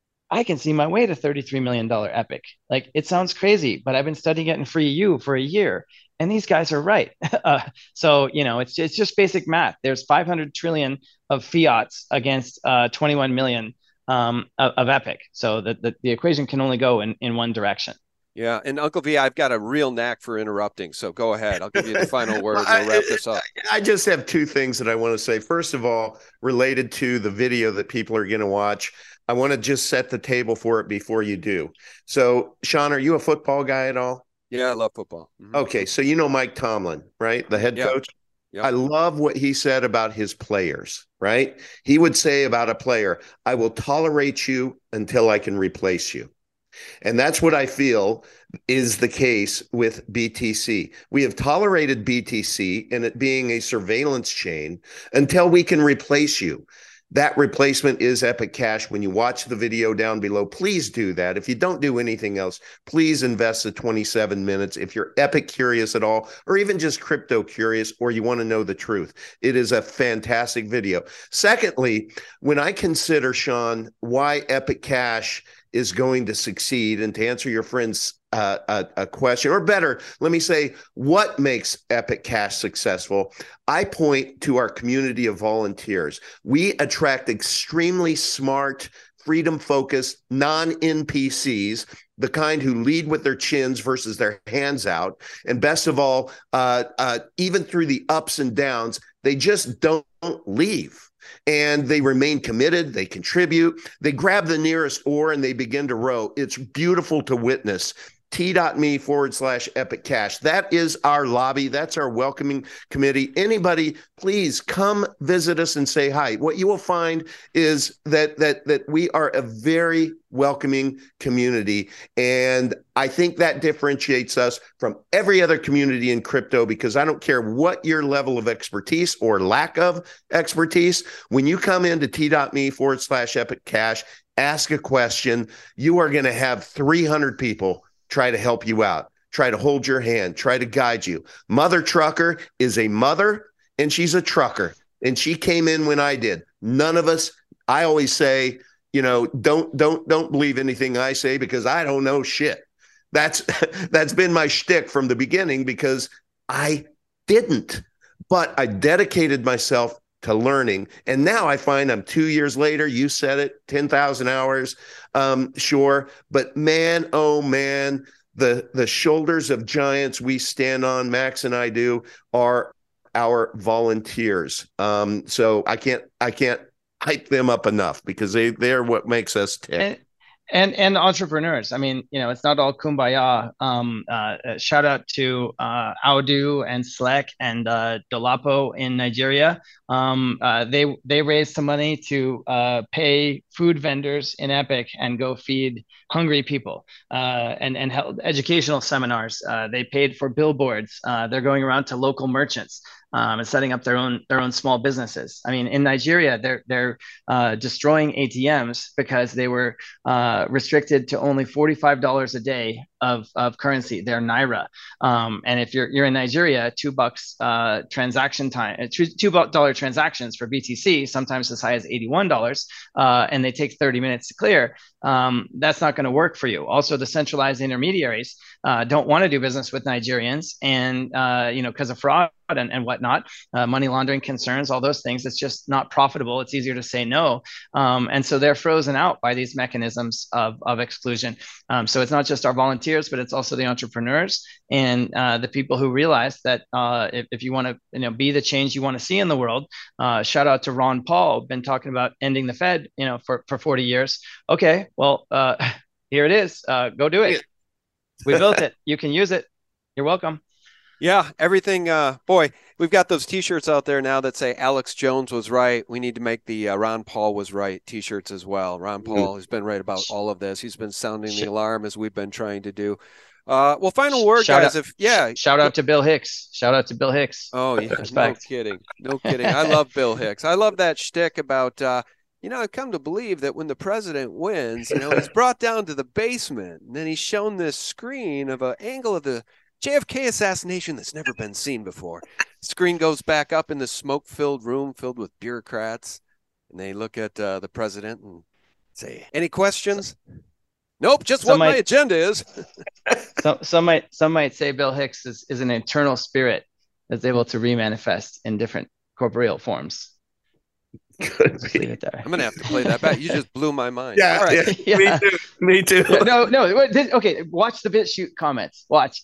I can see my way to thirty-three million dollars Epic. Like it sounds crazy, but I've been studying it in Free U for a year. And these guys are right. uh, so, you know, it's, it's just basic math. There's five hundred trillion of fiats against uh, twenty-one million um, of, of Epic. So the, the, the equation can only go in, in one direction. Yeah. And Uncle V, I've got a real knack for interrupting. So go ahead. I'll give you the final word and we'll wrap this up. I just have two things that I want to say. First of all, related to the video that people are going to watch, I want to just set the table for it before you do. So, Sean, are you a football guy at all? Yeah, I love football. Mm-hmm. Okay, so you know Mike Tomlin, right? The head yeah. coach? Yeah. I love what he said about his players, right? He would say about a player, I will tolerate you until I can replace you. And that's what I feel is the case with B T C. We have tolerated B T C and it being a surveillance chain until we can replace you. That replacement is Epic Cash. When you watch the video down below, please do that. If you don't do anything else, please invest the twenty-seven minutes. If you're Epic curious at all, or even just crypto curious, or you want to know the truth, it is a fantastic video. Secondly, when I consider, Sean, why Epic Cash is going to succeed, and to answer your friend's uh, a, a question, or better, let me say, what makes Epic Cash successful? I point to our community of volunteers. We attract extremely smart, freedom-focused, non-N P Cs, the kind who lead with their chins versus their hands out. And best of all, uh, uh, even through the ups and downs, they just don't leave. And they remain committed, they contribute, they grab the nearest oar and they begin to row. It's beautiful to witness. T.me forward slash Epic Cash. That is our lobby. That's our welcoming committee. Anybody, please come visit us and say hi. What you will find is that that that we are a very welcoming community. And I think that differentiates us from every other community in crypto, because I don't care what your level of expertise or lack of expertise, when you come into T.me forward slash Epic Cash, ask a question, you are going to have three hundred people try to help you out, try to hold your hand, try to guide you. Mother Trucker is a mother and she's a trucker. And she came in when I did. None of us, I always say, you know, don't, don't, don't believe anything I say because I don't know shit. That's, that's been my shtick from the beginning because I didn't, but I dedicated myself to learning. And now I find I'm two years later, you said it, ten thousand hours, um, sure. But man, oh man, the, the shoulders of giants we stand on, Max and I do, are our volunteers. Um, so I can't, I can't hype them up enough because they, they're what makes us tick. And- And and entrepreneurs. I mean, you know, it's not all kumbaya. Um, uh, shout out to uh, Audu and Slack and uh, Dolapo in Nigeria. Um, uh, they they raised some money to uh, pay food vendors in Epic and go feed hungry people uh, and and held educational seminars. Uh, they paid for billboards. Uh, they're going around to local merchants. Um, and setting up their own their own small businesses. I mean, in Nigeria, they're they're uh, destroying A T Ms because they were uh, restricted to only forty-five dollars a day of, of currency, their naira. Um, and if you're you're in Nigeria, two bucks uh, transaction time, two two dollar transactions for B T C, sometimes as high as eighty-one dollars, uh, and they take thirty minutes to clear. Um, that's not going to work for you. Also, the centralized intermediaries uh, don't want to do business with Nigerians, and uh, you know, because of fraud and, and whatnot, uh, money laundering concerns, all those things. It's just not profitable. It's easier to say no, um, and so they're frozen out by these mechanisms of of exclusion. Um, so it's not just our volunteers, but it's also the entrepreneurs and uh, the people who realize that uh, if, if you want to, you know, be the change you want to see in the world. Uh, shout out to Ron Paul, been talking about ending the Fed, you know, for for forty years. Okay, well, uh, here it is. Uh, go do it. We built it. You can use it. You're welcome. Yeah, everything. Uh, boy, we've got those T-shirts out there now that say Alex Jones was right. We need to make the uh, Ron Paul was right T-shirts as well. Ron Paul has been right about all of this. He's been sounding the alarm as we've been trying to do. Uh, well, final word, shout guys. Out, if yeah, shout out to Bill Hicks. Shout out to Bill Hicks. Oh yeah, no kidding, no kidding. I love Bill Hicks. I love that shtick about. Uh, you know, I've come to believe that when the president wins, you know, he's brought down to the basement, and then he's shown this screen of an angle of the J F K assassination that's never been seen before. Screen goes back up in the smoke-filled room filled with bureaucrats, and they look at uh, the president and say, "Any questions?" Nope, just some what might, my agenda is. some some might some might say Bill Hicks is, is an eternal spirit that's able to remanifest in different corporeal forms. Could be. I'm gonna have to play that back. You just blew my mind. Yeah, all right. yeah. yeah. Me too. Me too. Yeah, no, no. This, okay, watch the BitChute comments. Watch.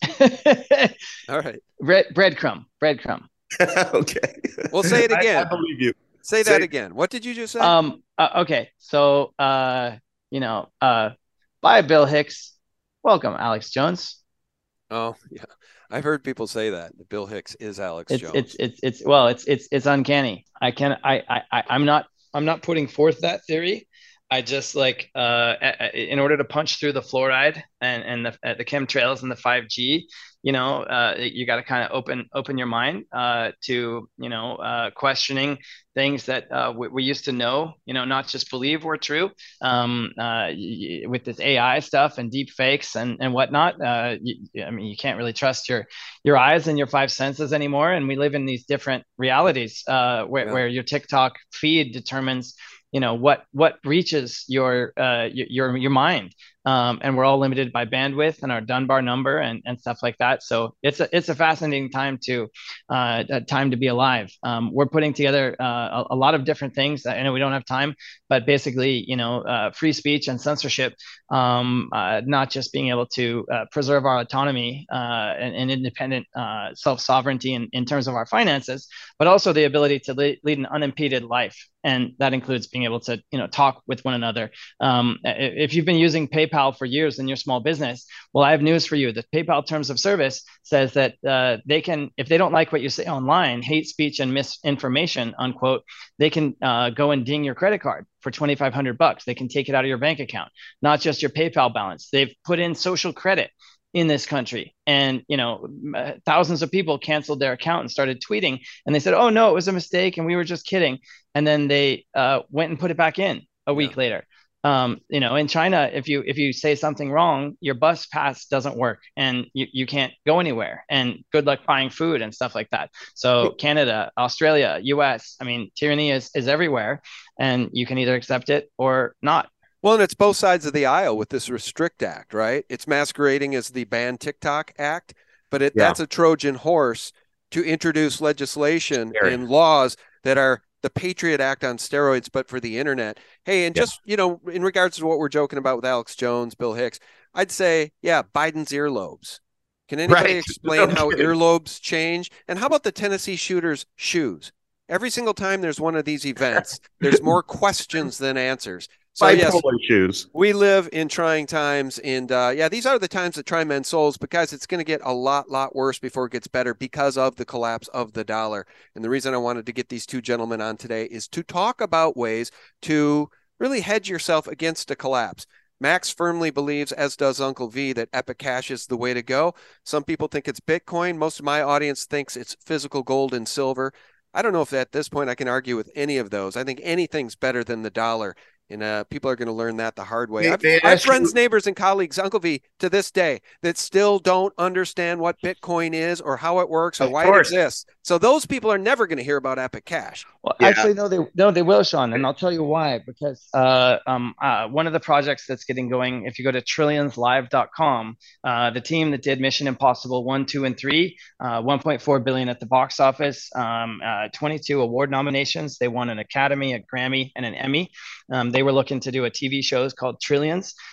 All right. Bread, breadcrumb. Breadcrumb. Okay. We'll say it again. I, I believe you. Say, say that again. What did you just say? Um. Uh, okay. So, uh, you know, uh, bye, Bill Hicks. Welcome, Alex Jones. Oh yeah, I've heard people say that. Bill Hicks is Alex it's, Jones. It's it's it's well, it's it's it's uncanny. I can I I I'm not I'm not putting forth that theory. I just like uh in order to punch through the fluoride and and the the chemtrails and the five G, you know, uh, you got to kind of open open your mind uh, to you know uh, questioning things that uh, we, we used to know, you know, not just believe were true. Um, uh, with this A I stuff and deep fakes and and whatnot, uh, you, I mean, you can't really trust your your eyes and your five senses anymore. And we live in these different realities uh, where yeah. where your TikTok feed determines, you know, what what reaches your uh, your your mind. Um, and we're all limited by bandwidth and our Dunbar number and, and stuff like that. So it's a it's a fascinating time to uh, time to be alive. Um, we're putting together uh, a, a lot of different things. I know we don't have time, but basically, you know, uh, free speech and censorship, um, uh, not just being able to uh, preserve our autonomy uh, and, and independent uh, self-sovereignty in, in terms of our finances, but also the ability to lead, lead an unimpeded life. And that includes being able to, you know, talk with one another. Um, if you've been using PayPal for years in your small business, well, I have news for you. The PayPal terms of service says that uh, they can, if they don't like what you say online, hate speech and misinformation, unquote, they can uh, go and ding your credit card for twenty-five hundred bucks. They can take it out of your bank account, not just your PayPal balance. They've put in social credit in this country. And, you know, thousands of people canceled their account and started tweeting. And they said, oh, no, it was a mistake. And we were just kidding. And then they uh, went and put it back in a week yeah. later. Um, you know, in China, if you if you say something wrong, your bus pass doesn't work and you, you can't go anywhere. And good luck buying food and stuff like that. So Canada, Australia, U S, I mean, tyranny is, is everywhere. And you can either accept it or not. Well, and it's both sides of the aisle with this Restrict Act, right? It's masquerading as the Ban TikTok Act, but it, yeah. that's a Trojan horse to introduce legislation Scary. and laws that are the Patriot Act on steroids, but for the internet. Hey, and yeah. just, you know, in regards to what we're joking about with Alex Jones, Bill Hicks, I'd say, yeah, Biden's earlobes. Can anybody right. explain how earlobes change? And how about the Tennessee shooter's shoes? Every single time there's one of these events, there's more questions than answers. So yes, shoes. We live in trying times, and uh, yeah, these are the times that try men's souls, because it's going to get a lot, lot worse before it gets better because of the collapse of the dollar. And the reason I wanted to get these two gentlemen on today is to talk about ways to really hedge yourself against a collapse. Max firmly believes, as does Uncle V, that Epic Cash is the way to go. Some people think it's Bitcoin. Most of my audience thinks it's physical gold and silver. I don't know if at this point I can argue with any of those. I think anything's better than the dollar. And uh, people are going to learn that the hard way. I've, I have friends, neighbors, and colleagues, Uncle V, to this day, that still don't understand what Bitcoin is or how it works or of why course. it exists. So those people are never going to hear about Epic Cash. Well, yeah. actually, no, they no, they will, Sean, and I'll tell you why. Because uh, um, uh, one of the projects that's getting going, if you go to trillions live dot com, uh, the team that did Mission Impossible one, two, and three, uh, one point four billion at the box office, um, uh, twenty-two award nominations. They won an Academy, a Grammy, and an Emmy. Um, they were looking to do a T V show called Trillions.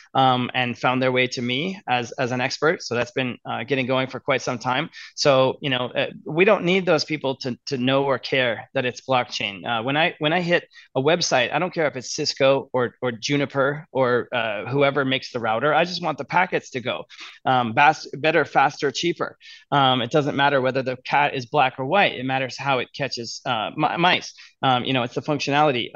um, and found their way to me as as an expert. So that's been uh, getting going for quite some time. So you know, uh, we don't need those people to to know or care that it's blockchain. Uh, when I when I hit a website, I don't care if it's Cisco or or Juniper or uh, whoever makes the router. I just want the packets to go um, fast, better, faster, cheaper. Um, it doesn't matter whether the cat is black or white. It matters how it catches uh, mice. Um, you know, it's the functionality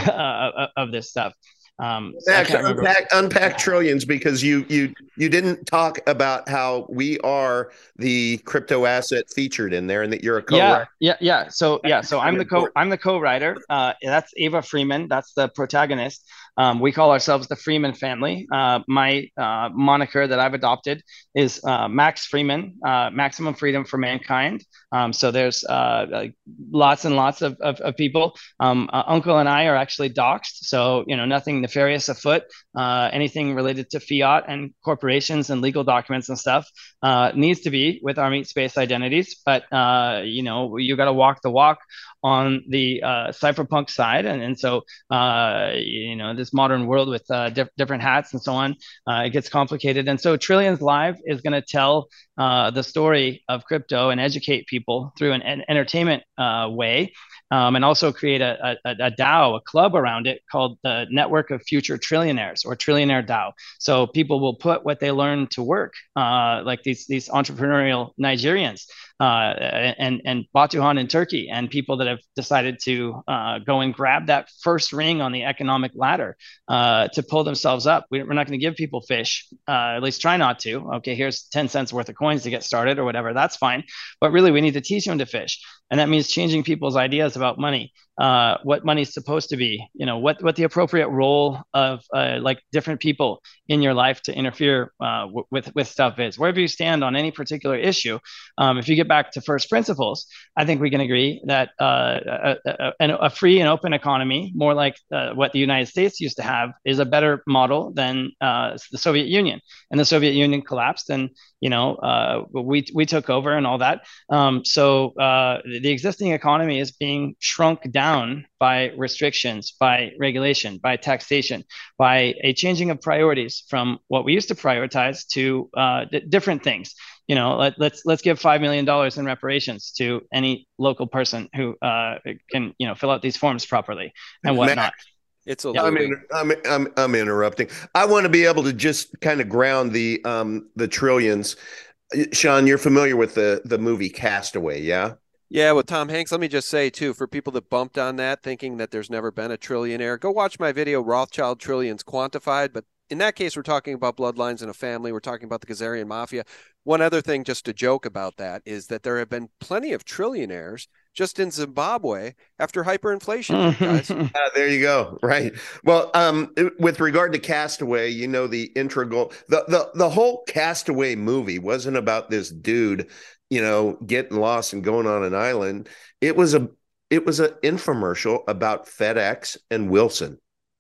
uh, of this stuff. Um, so unpack, unpack, unpack trillions, because you you you didn't talk about how we are the crypto asset featured in there, and that you're a co-writer. Yeah, yeah, yeah. So yeah, so I'm the co I'm the co-writer. Uh, that's Ava Freeman. That's the protagonist. Um, we call ourselves the Freeman family. Uh, my uh, moniker that I've adopted is uh, Max Freeman, uh, Maximum Freedom for Mankind. Um, so there's uh, like lots and lots of, of, of people. Um, uh, Uncle and I are actually doxxed, so you know nothing nefarious afoot. Uh, anything related to fiat and corporations and legal documents and stuff uh, needs to be with our meat space identities. But uh, you know you got to walk the walk on the uh, cypherpunk side, and and so uh, you know this modern world with uh, diff different hats and so on, uh, it gets complicated. And so Trillions Live is going to tell uh, the story of crypto and educate people through an, an entertainment uh, way, um, and also create a, a, a DAO, a club around it called the Network of Future Trillionaires, or Trillionaire DAO. So people will put what they learn to work, uh, like these these entrepreneurial Nigerians uh, and and Batuhan in Turkey, and people that have decided to uh, go and grab that first ring on the economic ladder uh, to pull themselves up. We're not going to give people fish, uh, at least try not to. Okay, here's ten cents worth of coins to get started or whatever. That's fine. But really, we need to teach them to fish. And that means changing people's ideas about money, uh, what money's supposed to be, you know, what, what the appropriate role of uh, like different people in your life to interfere uh, with, with stuff is. Wherever you stand on any particular issue, um, if you get back to first principles, I think we can agree that uh, a, a, a free and open economy, more like uh, what the United States used to have, is a better model than uh, the Soviet Union. And the Soviet Union collapsed, and you know uh, we we took over and all that. Um, so uh, the existing economy is being shrunk down by restrictions, by regulation, by taxation, by a changing of priorities from what we used to prioritize to uh, different things. You know, let, let's let's give five million dollars in reparations to any local person who uh, can, you know, fill out these forms properly and whatnot. Matt, it's a yeah, I'm, in, I'm I'm I'm interrupting. I want to be able to just kind of ground the um the trillions. Sean, you're familiar with the the movie Castaway, yeah? Yeah, with Tom Hanks. Let me just say, too, for people that bumped on that, thinking that there's never been a trillionaire, go watch my video, Rothschild Trillions Quantified. But in that case, we're talking about bloodlines in a family. We're talking about the Khazarian Mafia. One other thing, just to joke about that, is that there have been plenty of trillionaires just in Zimbabwe after hyperinflation, guys. Uh, there you go. Right. Well, um, with regard to Castaway, you know, the integral, the, the, the whole Castaway movie wasn't about this dude, you know, getting lost and going on an island. It was a, it was an infomercial about FedEx and Wilson.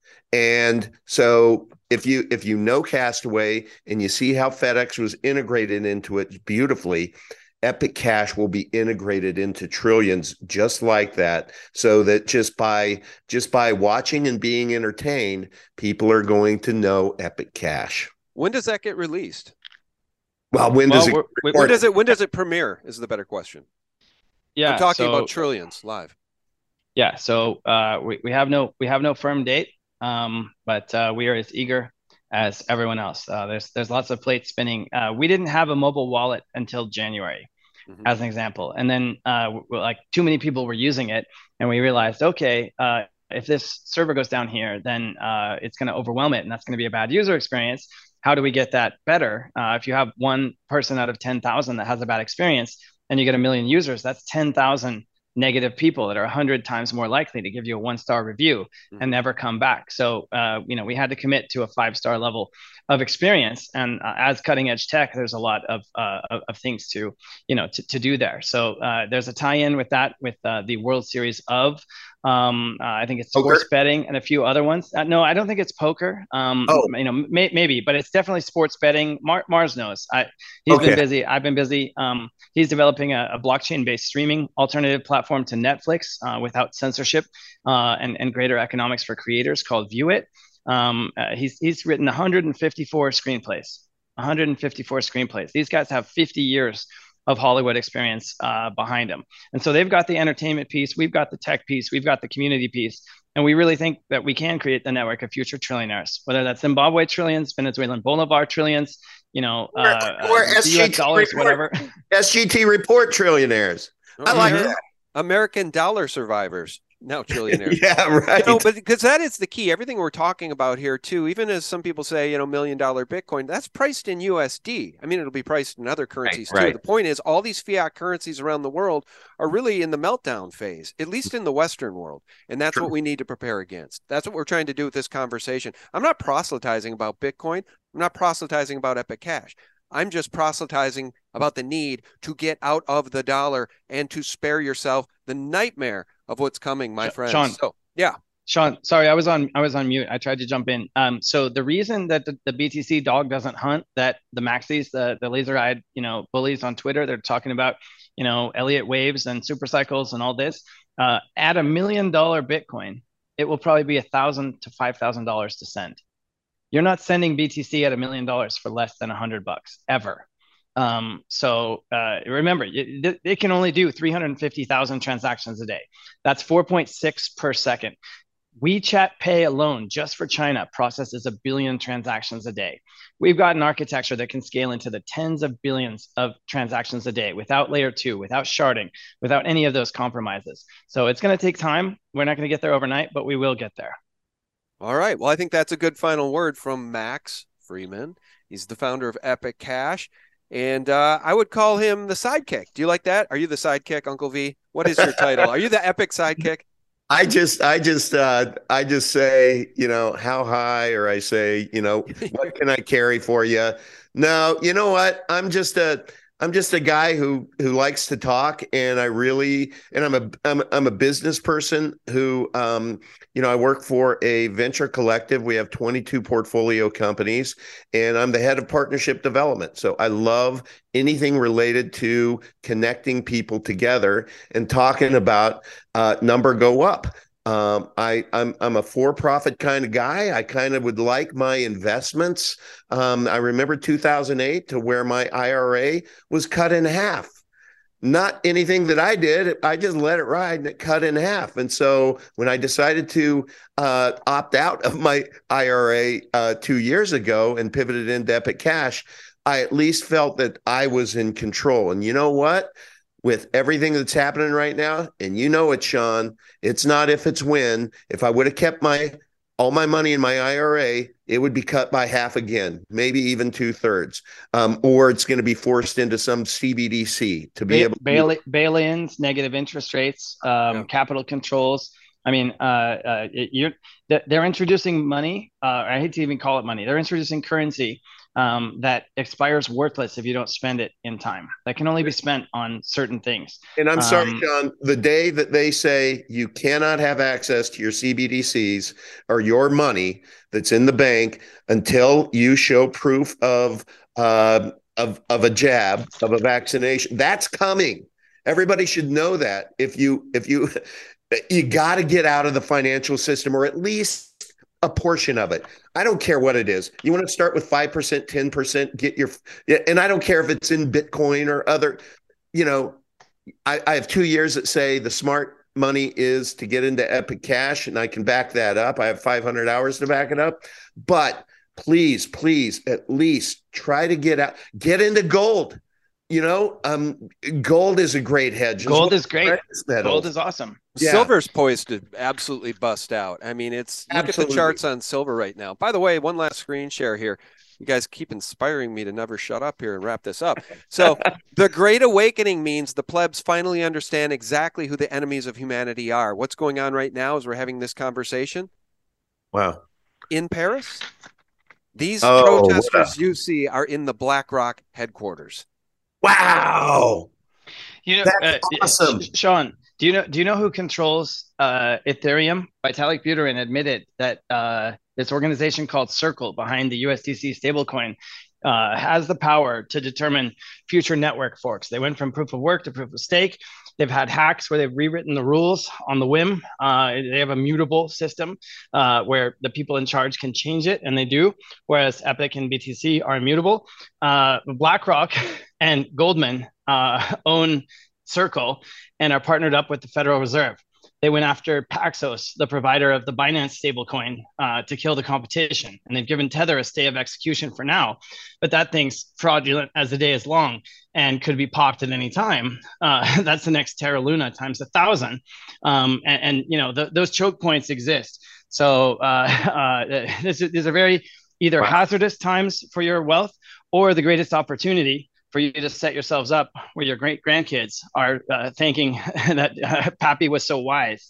And so if you, if you know Castaway and you see how FedEx was integrated into it beautifully, Epic Cash will be integrated into Trillions just like that, so that just by just by watching and being entertained, people are going to know Epic Cash. When does that get released? Well, when well, does it when does it when does it premiere is the better question. Yeah, I'm talking so, about Trillions Live. Yeah, so uh, we we have no we have no firm date, um, but uh, we are as eager as everyone else. Uh, there's there's lots of plates spinning. Uh, we didn't have a mobile wallet until January. Mm-hmm. As an example. And then uh, like too many people were using it, and we realized, okay, uh, if this server goes down here, then uh, it's going to overwhelm it, and that's going to be a bad user experience. How do we get that better? Uh, if you have one person out of ten thousand that has a bad experience, and you get a million users, that's ten thousand negative people that are one hundred times more likely to give you a one-star review mm-hmm. and never come back. So, uh, you know, we had to commit to a five-star level of experience. And uh, as cutting-edge tech, there's a lot of, uh, of, of things to, you know, to, to do there. So uh, there's a tie-in with that, with uh, the World Series of, um, uh, I think it's poker? Sports betting and a few other ones. Uh, no, I don't think it's poker. Um, oh. You know, may, maybe, but it's definitely sports betting. Mar- Mars knows. I, he's okay. been busy. I've been busy. Um, he's developing a, a blockchain-based streaming alternative platform to Netflix uh, without censorship uh, and, and greater economics for creators called View It. Um, uh, he's he's written one hundred fifty-four screenplays. one hundred fifty-four screenplays. These guys have fifty years of Hollywood experience uh, behind them, and so they've got the entertainment piece. We've got the tech piece. We've got the community piece, and we really think that we can create the network of future trillionaires, whether that's Zimbabwe trillions, Venezuelan Bolivar trillions, you know, or, uh, or uh, S G T U S dollars, report, whatever. S G T report trillionaires. I like Amer- that. American dollar survivors, now trillionaires. Yeah, right. You know, but because that is the key. Everything we're talking about here, too, even as some people say, you know, million dollar Bitcoin, that's priced in U S D. I mean, it'll be priced in other currencies, Right, too. right. The point is, all these fiat currencies around the world are really in the meltdown phase, at least in the Western world. And that's True. what we need to prepare against. That's what we're trying to do with this conversation. I'm not proselytizing about Bitcoin. I'm not proselytizing about Epic Cash. I'm just proselytizing about the need to get out of the dollar and to spare yourself the nightmare of what's coming, my friends. Sean. So, yeah. Sean, sorry, I was on I was on mute. I tried to jump in. Um, so the reason that the, the B T C dog doesn't hunt, that the maxis, the the laser-eyed, you know, bullies on Twitter, they're talking about, you know, Elliott waves and super cycles and all this. Uh, at a million dollar Bitcoin, it will probably be a thousand to five thousand dollars to send. You're not sending B T C at a million dollars for less than a hundred bucks ever. Um, so uh, remember, it, it can only do three hundred fifty thousand transactions a day. That's four point six per second. WeChat Pay alone, just for China, processes a billion transactions a day. We've got an architecture that can scale into the tens of billions of transactions a day without layer two, without sharding, without any of those compromises. So it's going to take time. We're not going to get there overnight, but we will get there. All right. Well, I think that's a good final word from Max Freeman. He's the founder of Epic Cash. And uh, I would call him the sidekick. Do you like that? Are you the sidekick, Uncle V? What is your title? Are you the Epic sidekick? I just, I just, uh, I just say, you know, how high, or I say, you know, what can I carry for you? No, you know what? I'm just a, I'm just a guy who who likes to talk, and I really, and I'm a, I'm, I'm a business person who, um, you know, I work for a venture collective. We have twenty-two portfolio companies, and I'm the head of partnership development. So I love anything related to connecting people together and talking about uh, number go up. Um, I, I'm I'm a for-profit kind of guy. I kind of would like my investments. Um, I remember two thousand eight, to where my I R A was cut in half. Not anything that I did. I just let it ride, and it cut in half. And so when I decided to uh, opt out of my I R A uh, two years ago and pivoted into Epic Cash, I at least felt that I was in control. And you know what? With everything that's happening right now, and you know it, Sean, it's not if, it's when. If I would have kept my all my money in my I R A, it would be cut by half again, maybe even two thirds, um, or it's going to be forced into some C B D C to be ba- able to bail bail-ins, negative interest rates, um, Yeah. capital controls. I mean, uh, uh, it, you're they're introducing money. Uh, I hate to even call it money. They're introducing currency um, that expires worthless if you don't spend it in time. That can only be spent on certain things. And I'm sorry, Um, Sean, the day that they say you cannot have access to your C B D Cs or your money that's in the bank until you show proof of uh, of of a jab, of a vaccination, that's coming. Everybody should know that. If you if you you got to get out of the financial system, or at least a portion of it. I don't care what it is. You want to start with five percent, ten percent, get your, and I don't care if it's in Bitcoin or other, you know, I, I have two years that say the smart money is to get into Epic Cash, and I can back that up. I have five hundred hours to back it up. But please, please, at least try to get out, get into gold. You know, um, gold is a great hedge. gold is great. Gold Gold is awesome. Yeah. Silver's poised to absolutely bust out. I mean, it's look Absolutely. at the charts on silver right now. By the way, one last screen share here. You guys keep inspiring me to never shut up here and wrap this up. So the Great Awakening means the plebs finally understand exactly who the enemies of humanity are. What's going on right now as we're having this conversation Wow. in Paris? These Oh, protesters wow. you see are in the BlackRock headquarters. Wow. You know, That's uh, awesome. Sh- Sean, do you know do you know who controls uh, Ethereum? Vitalik Buterin admitted that uh, this organization called Circle, behind the U S D C stablecoin, uh, has the power to determine future network forks. They went from proof of work to proof of stake. They've had hacks where they've rewritten the rules on the whim. Uh, they have a mutable system uh, where the people in charge can change it, and they do, whereas Epic and B T C are immutable. Uh, BlackRock and Goldman uh, own Circle and are partnered up with the Federal Reserve. They went after Paxos, the provider of the Binance stablecoin, uh, to kill the competition. And they've given Tether a stay of execution for now. But that thing's fraudulent as the day is long and could be popped at any time. Uh, that's the next Terra Luna times a thousand. Um, and, and, you know, the, those choke points exist. So uh, uh, this, these are very either wow. hazardous times for your wealth or the greatest opportunity for you to set yourselves up where your great grandkids are uh, thinking that uh, Pappy was so wise.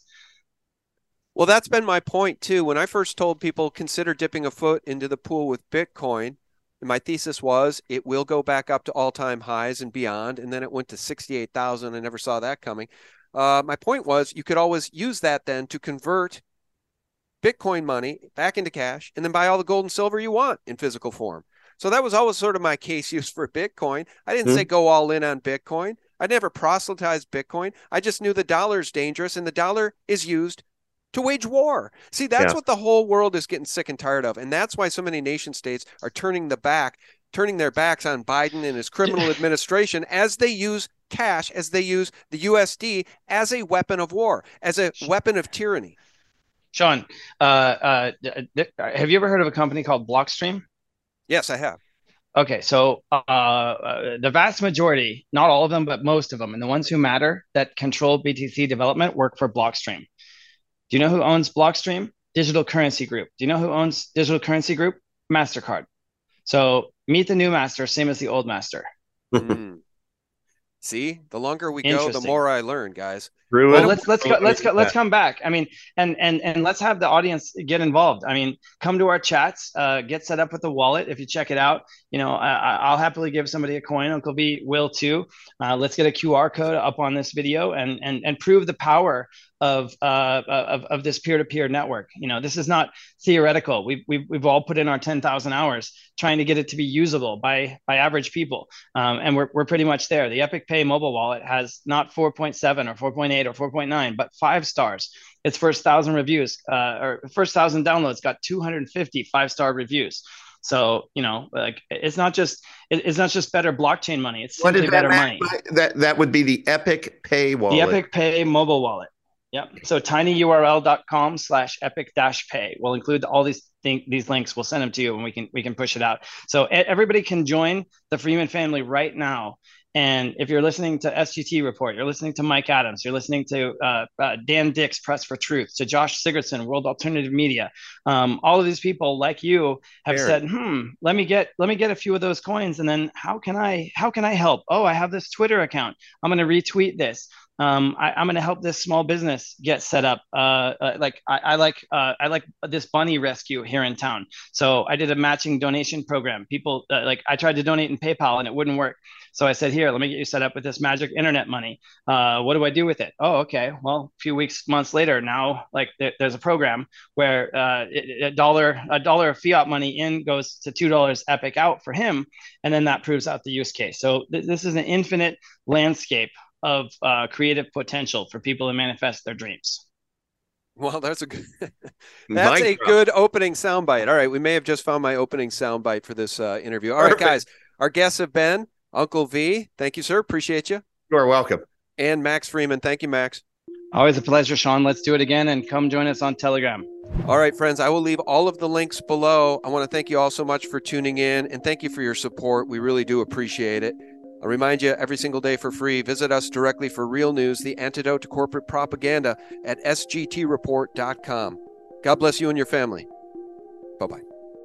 Well, that's been my point too. When I first told people consider dipping a foot into the pool with Bitcoin, my thesis was it will go back up to all-time highs and beyond, and then it went to sixty-eight thousand. I never saw that coming. Uh, my point was you could always use that then to convert Bitcoin money back into cash and then buy all the gold and silver you want in physical form. So that was always sort of my case use for Bitcoin. I didn't mm-hmm. say go all in on Bitcoin. I never proselytized Bitcoin. I just knew the dollar is dangerous, and the dollar is used to wage war. See, that's yeah. what the whole world is getting sick and tired of. And that's why so many nation states are turning the back, turning their backs on Biden and his criminal administration as they use cash, as they use the U S D as a weapon of war, as a weapon of tyranny. Sean, uh, uh, have you ever heard of a company called Blockstream? Yes, I have. Okay, so uh, uh, the vast majority, not all of them, but most of them, and the ones who matter that control B T C development work for Blockstream. Do you know who owns Blockstream? Digital Currency Group. Do you know who owns Digital Currency Group? MasterCard. So meet the new master, same as the old master. Mm. See, the longer we go, the more I learn, guys. Well, let's let's go, let's go, let's come back. I mean, and and and let's have the audience get involved. I mean, come to our chats, uh, get set up with the wallet. If you check it out, you know, I, I'll happily give somebody a coin. Uncle B will too. Uh, let's get a Q R code up on this video and and and prove the power of uh of of this peer-to-peer network. You know, this is not theoretical. We've we've we've all put in our ten thousand hours trying to get it to be usable by by average people, um, and we're we're pretty much there. The Epic Pay mobile wallet has not four point seven or four point eight or four point nine, but five stars. Its first thousand reviews uh, or first thousand downloads got two hundred fifty five-star reviews. So, you know, like it's not just it's not just better blockchain money. It's simply better money. That that would be the Epic Pay wallet. The Epic Pay mobile wallet. Yep. So tinyurl.com slash epic dash pay. We'll include all these th- these links. We'll send them to you and we can we can push it out. So everybody can join the Freeman family right now. And if you're listening to S G T Report, you're listening to Mike Adams, you're listening to uh, uh, Dan Dix, Press for Truth, to Josh Sigurdson, World Alternative Media. Um, all of these people like you have Fair. said, hmm, let me get let me get a few of those coins. And then how can I how can I help? Oh, I have this Twitter account. I'm going to retweet this. Um, I, I'm going to help this small business get set up. Uh, uh, like I, I like uh, I like this bunny rescue here in town. So I did a matching donation program. People uh, like I tried to donate in PayPal and it wouldn't work. So I said, here, let me get you set up with this magic internet money. Uh, what do I do with it? Oh, okay. Well, a few weeks, months later, now like there, there's a program where uh, it, a dollar a dollar of fiat money in goes to two dollars Epic out for him, and then that proves out the use case. So th- this is an infinite landscape of uh, creative potential for people to manifest their dreams. Well, that's a good, that's a good opening soundbite. All right, we may have just found my opening soundbite for this uh, interview. All Perfect. right, guys, our guests have been Uncle V. Thank you, sir. Appreciate you. You are welcome. And Max Freeman. Thank you, Max. Always a pleasure, Sean. Let's do it again and come join us on Telegram. All right, friends, I will leave all of the links below. I want to thank you all so much for tuning in, and thank you for your support. We really do appreciate it. I remind you every single day for free, visit us directly for real news, the antidote to corporate propaganda at S G T report dot com. God bless you and your family. Bye-bye.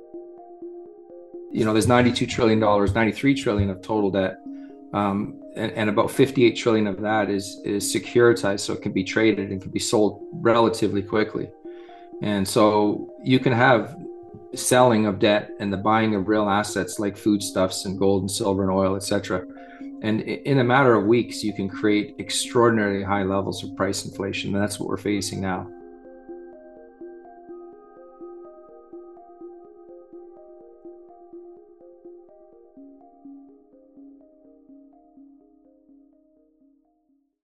You know, there's ninety-two trillion dollars, ninety-three trillion dollars of total debt, um, and, and about fifty-eight trillion dollars of that is, is securitized, so it can be traded and can be sold relatively quickly. And so you can have selling of debt and the buying of real assets like foodstuffs and gold and silver and oil, et cetera. And in a matter of weeks, you can create extraordinarily high levels of price inflation. And that's what we're facing now.